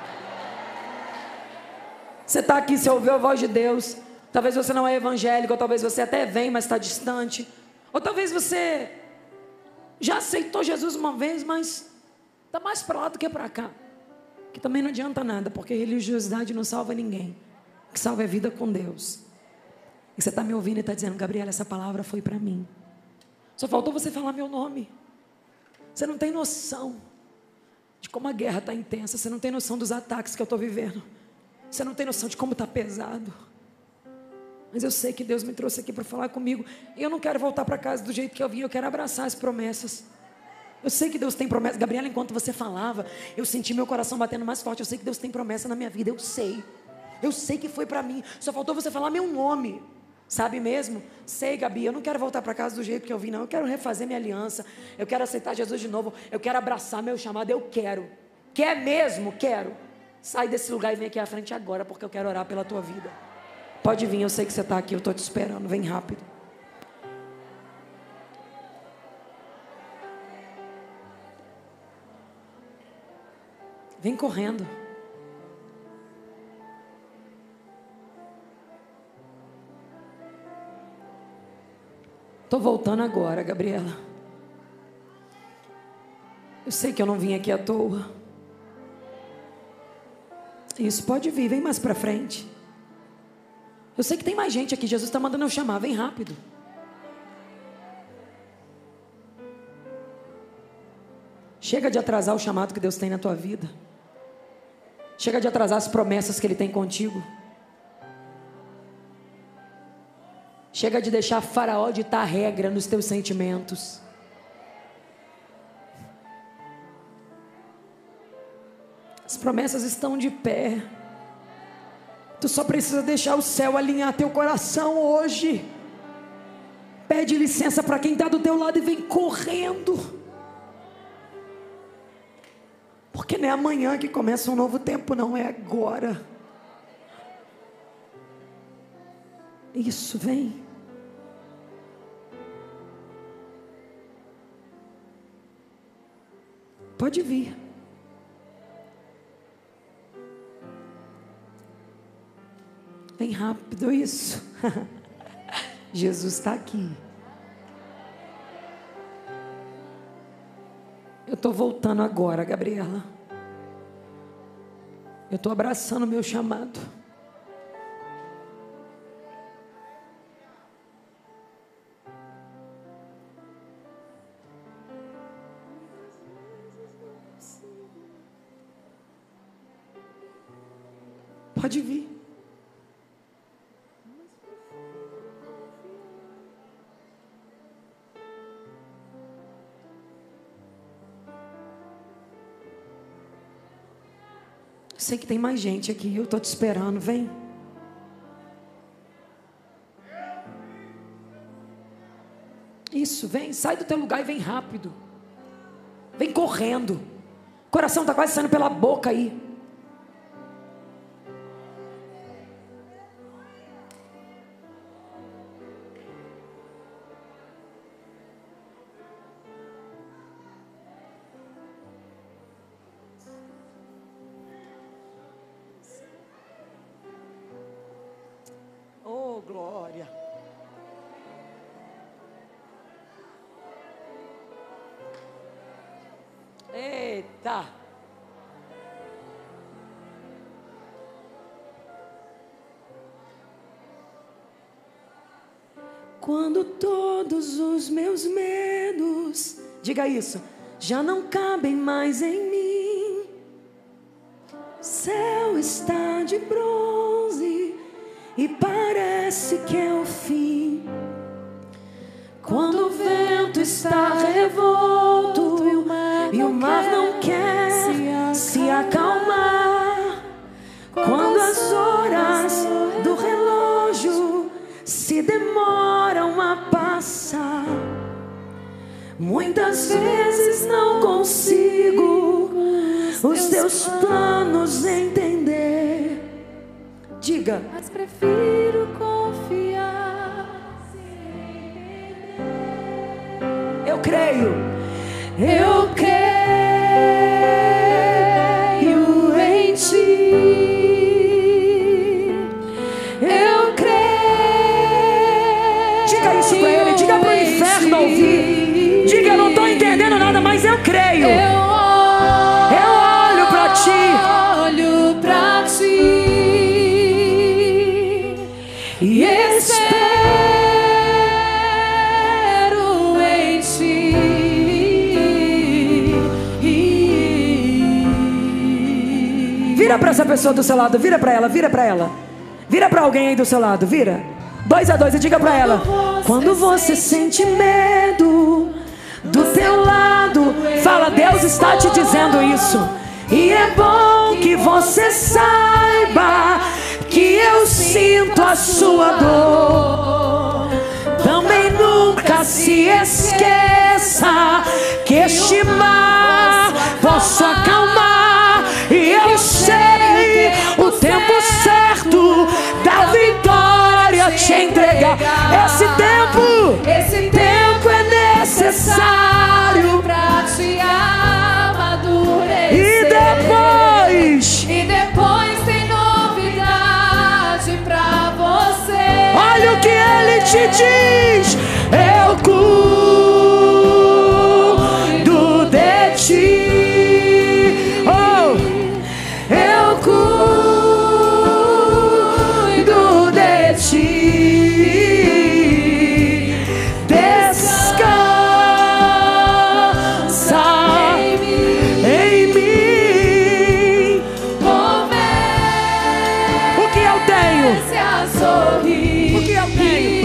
Você está aqui, você ouviu a voz de Deus. Talvez você não é evangélico, ou talvez você até vem, mas está distante. Ou talvez você já aceitou Jesus uma vez, mas está mais para lá do que para cá. Que também não adianta nada, porque religiosidade não salva ninguém. O que salva é vida com Deus. E você está me ouvindo e está dizendo: Gabriela, essa palavra foi para mim. Só faltou você falar meu nome. Você não tem noção de como a guerra está intensa. Você não tem noção dos ataques que eu estou vivendo. Você não tem noção de como está pesado. Mas eu sei que Deus me trouxe aqui para falar comigo. E eu não quero voltar para casa do jeito que eu vim. Eu quero abraçar as promessas. Eu sei que Deus tem promessa. Gabriela, enquanto você falava, eu senti meu coração batendo mais forte. Eu sei que Deus tem promessa na minha vida. Eu sei. Eu sei que foi para mim. Só faltou você falar meu nome. Sabe mesmo? Sei, Gabi, eu não quero voltar para casa do jeito que eu vim, não. Eu quero refazer minha aliança. Eu quero aceitar Jesus de novo. Eu quero abraçar meu chamado. Eu quero. Quer mesmo? Quero. Sai desse lugar e vem aqui à frente agora, porque eu quero orar pela tua vida. Pode vir, eu sei que você está aqui, eu estou te esperando. Vem rápido. Vem correndo. Estou voltando agora, Gabriela. Eu sei que eu não vim aqui à toa. Isso, pode vir, vem mais para frente. Eu sei que tem mais gente aqui, Jesus está mandando eu chamar, vem rápido. Chega de atrasar o chamado que Deus tem na tua vida. Chega de atrasar as promessas que Ele tem contigo. Chega de deixar Faraó ditar regra nos teus sentimentos. As promessas estão de pé. Tu só precisa deixar o céu alinhar teu coração hoje. Pede licença para quem está do teu lado e vem correndo. Porque não é amanhã que começa um novo tempo, não, é agora. Isso, vem. Pode vir. Vem rápido, isso. Jesus está aqui. Eu estou voltando agora, Gabriela. Eu estou abraçando o meu chamado. Pode vir. Eu sei que tem mais gente aqui, eu estou te esperando, vem. Isso, vem, sai do teu lugar e vem rápido. Vem correndo. O coração está quase saindo pela boca aí. Oh, glória. Eita. Quando todos os meus medos, diga isso, já não cabem mais em mim, o céu está de bronze e parece que é o fim. Quando o vento está revolto e o mar, e o mar não quer se acalmar, quando as horas do relógio se demoram a passar, muitas vezes não consigo os teus planos entender. Diga, mas prefiro confiar. Eu creio, eu creio em ti. Eu creio. Diga isso pra ele, diga pro inferno ouvir. Diga, eu não estou entendendo nada, mas eu creio. Eu olho pra ti. Olho pra ti. E espero em ti. Vira para essa pessoa do seu lado, vira para ela, vira para ela. Vira para alguém aí do seu lado, vira. Dois a dois e diga para ela. Quando você sente medo do teu lado, fala, Deus está te dizendo isso. E é bom que você saiba que eu sinto a sua dor. Também nunca se esqueça que este mar posso acalmar. E eu sei o tempo certo da vitória te entregar. Esse tempo, esse tempo é necessário pra te amadurecer. E depois, e depois tem novidade pra você. Olha o que ele te diz. Eu cuido de ti. Oh, eu cuido de ti. Descansa em mim. Em mim. O que eu tenho? O que eu tenho?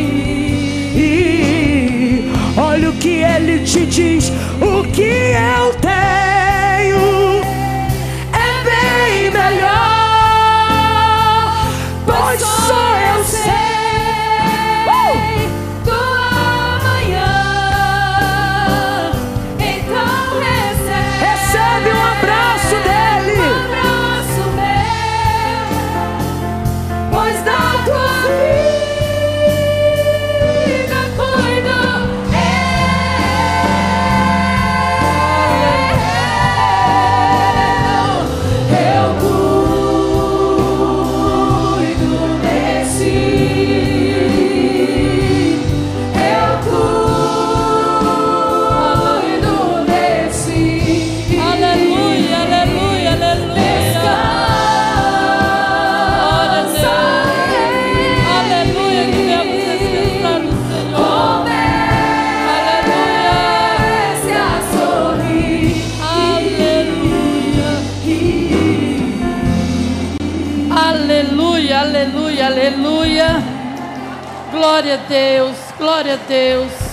E olha o que ele te diz. O que eu tenho é bem melhor, pois só eu sei do amanhã. Então recebe, recebe um abraço dele, um abraço meu, pois da tua vida cuido eu. Aleluia, aleluia, aleluia. Glória a Deus, glória a Deus.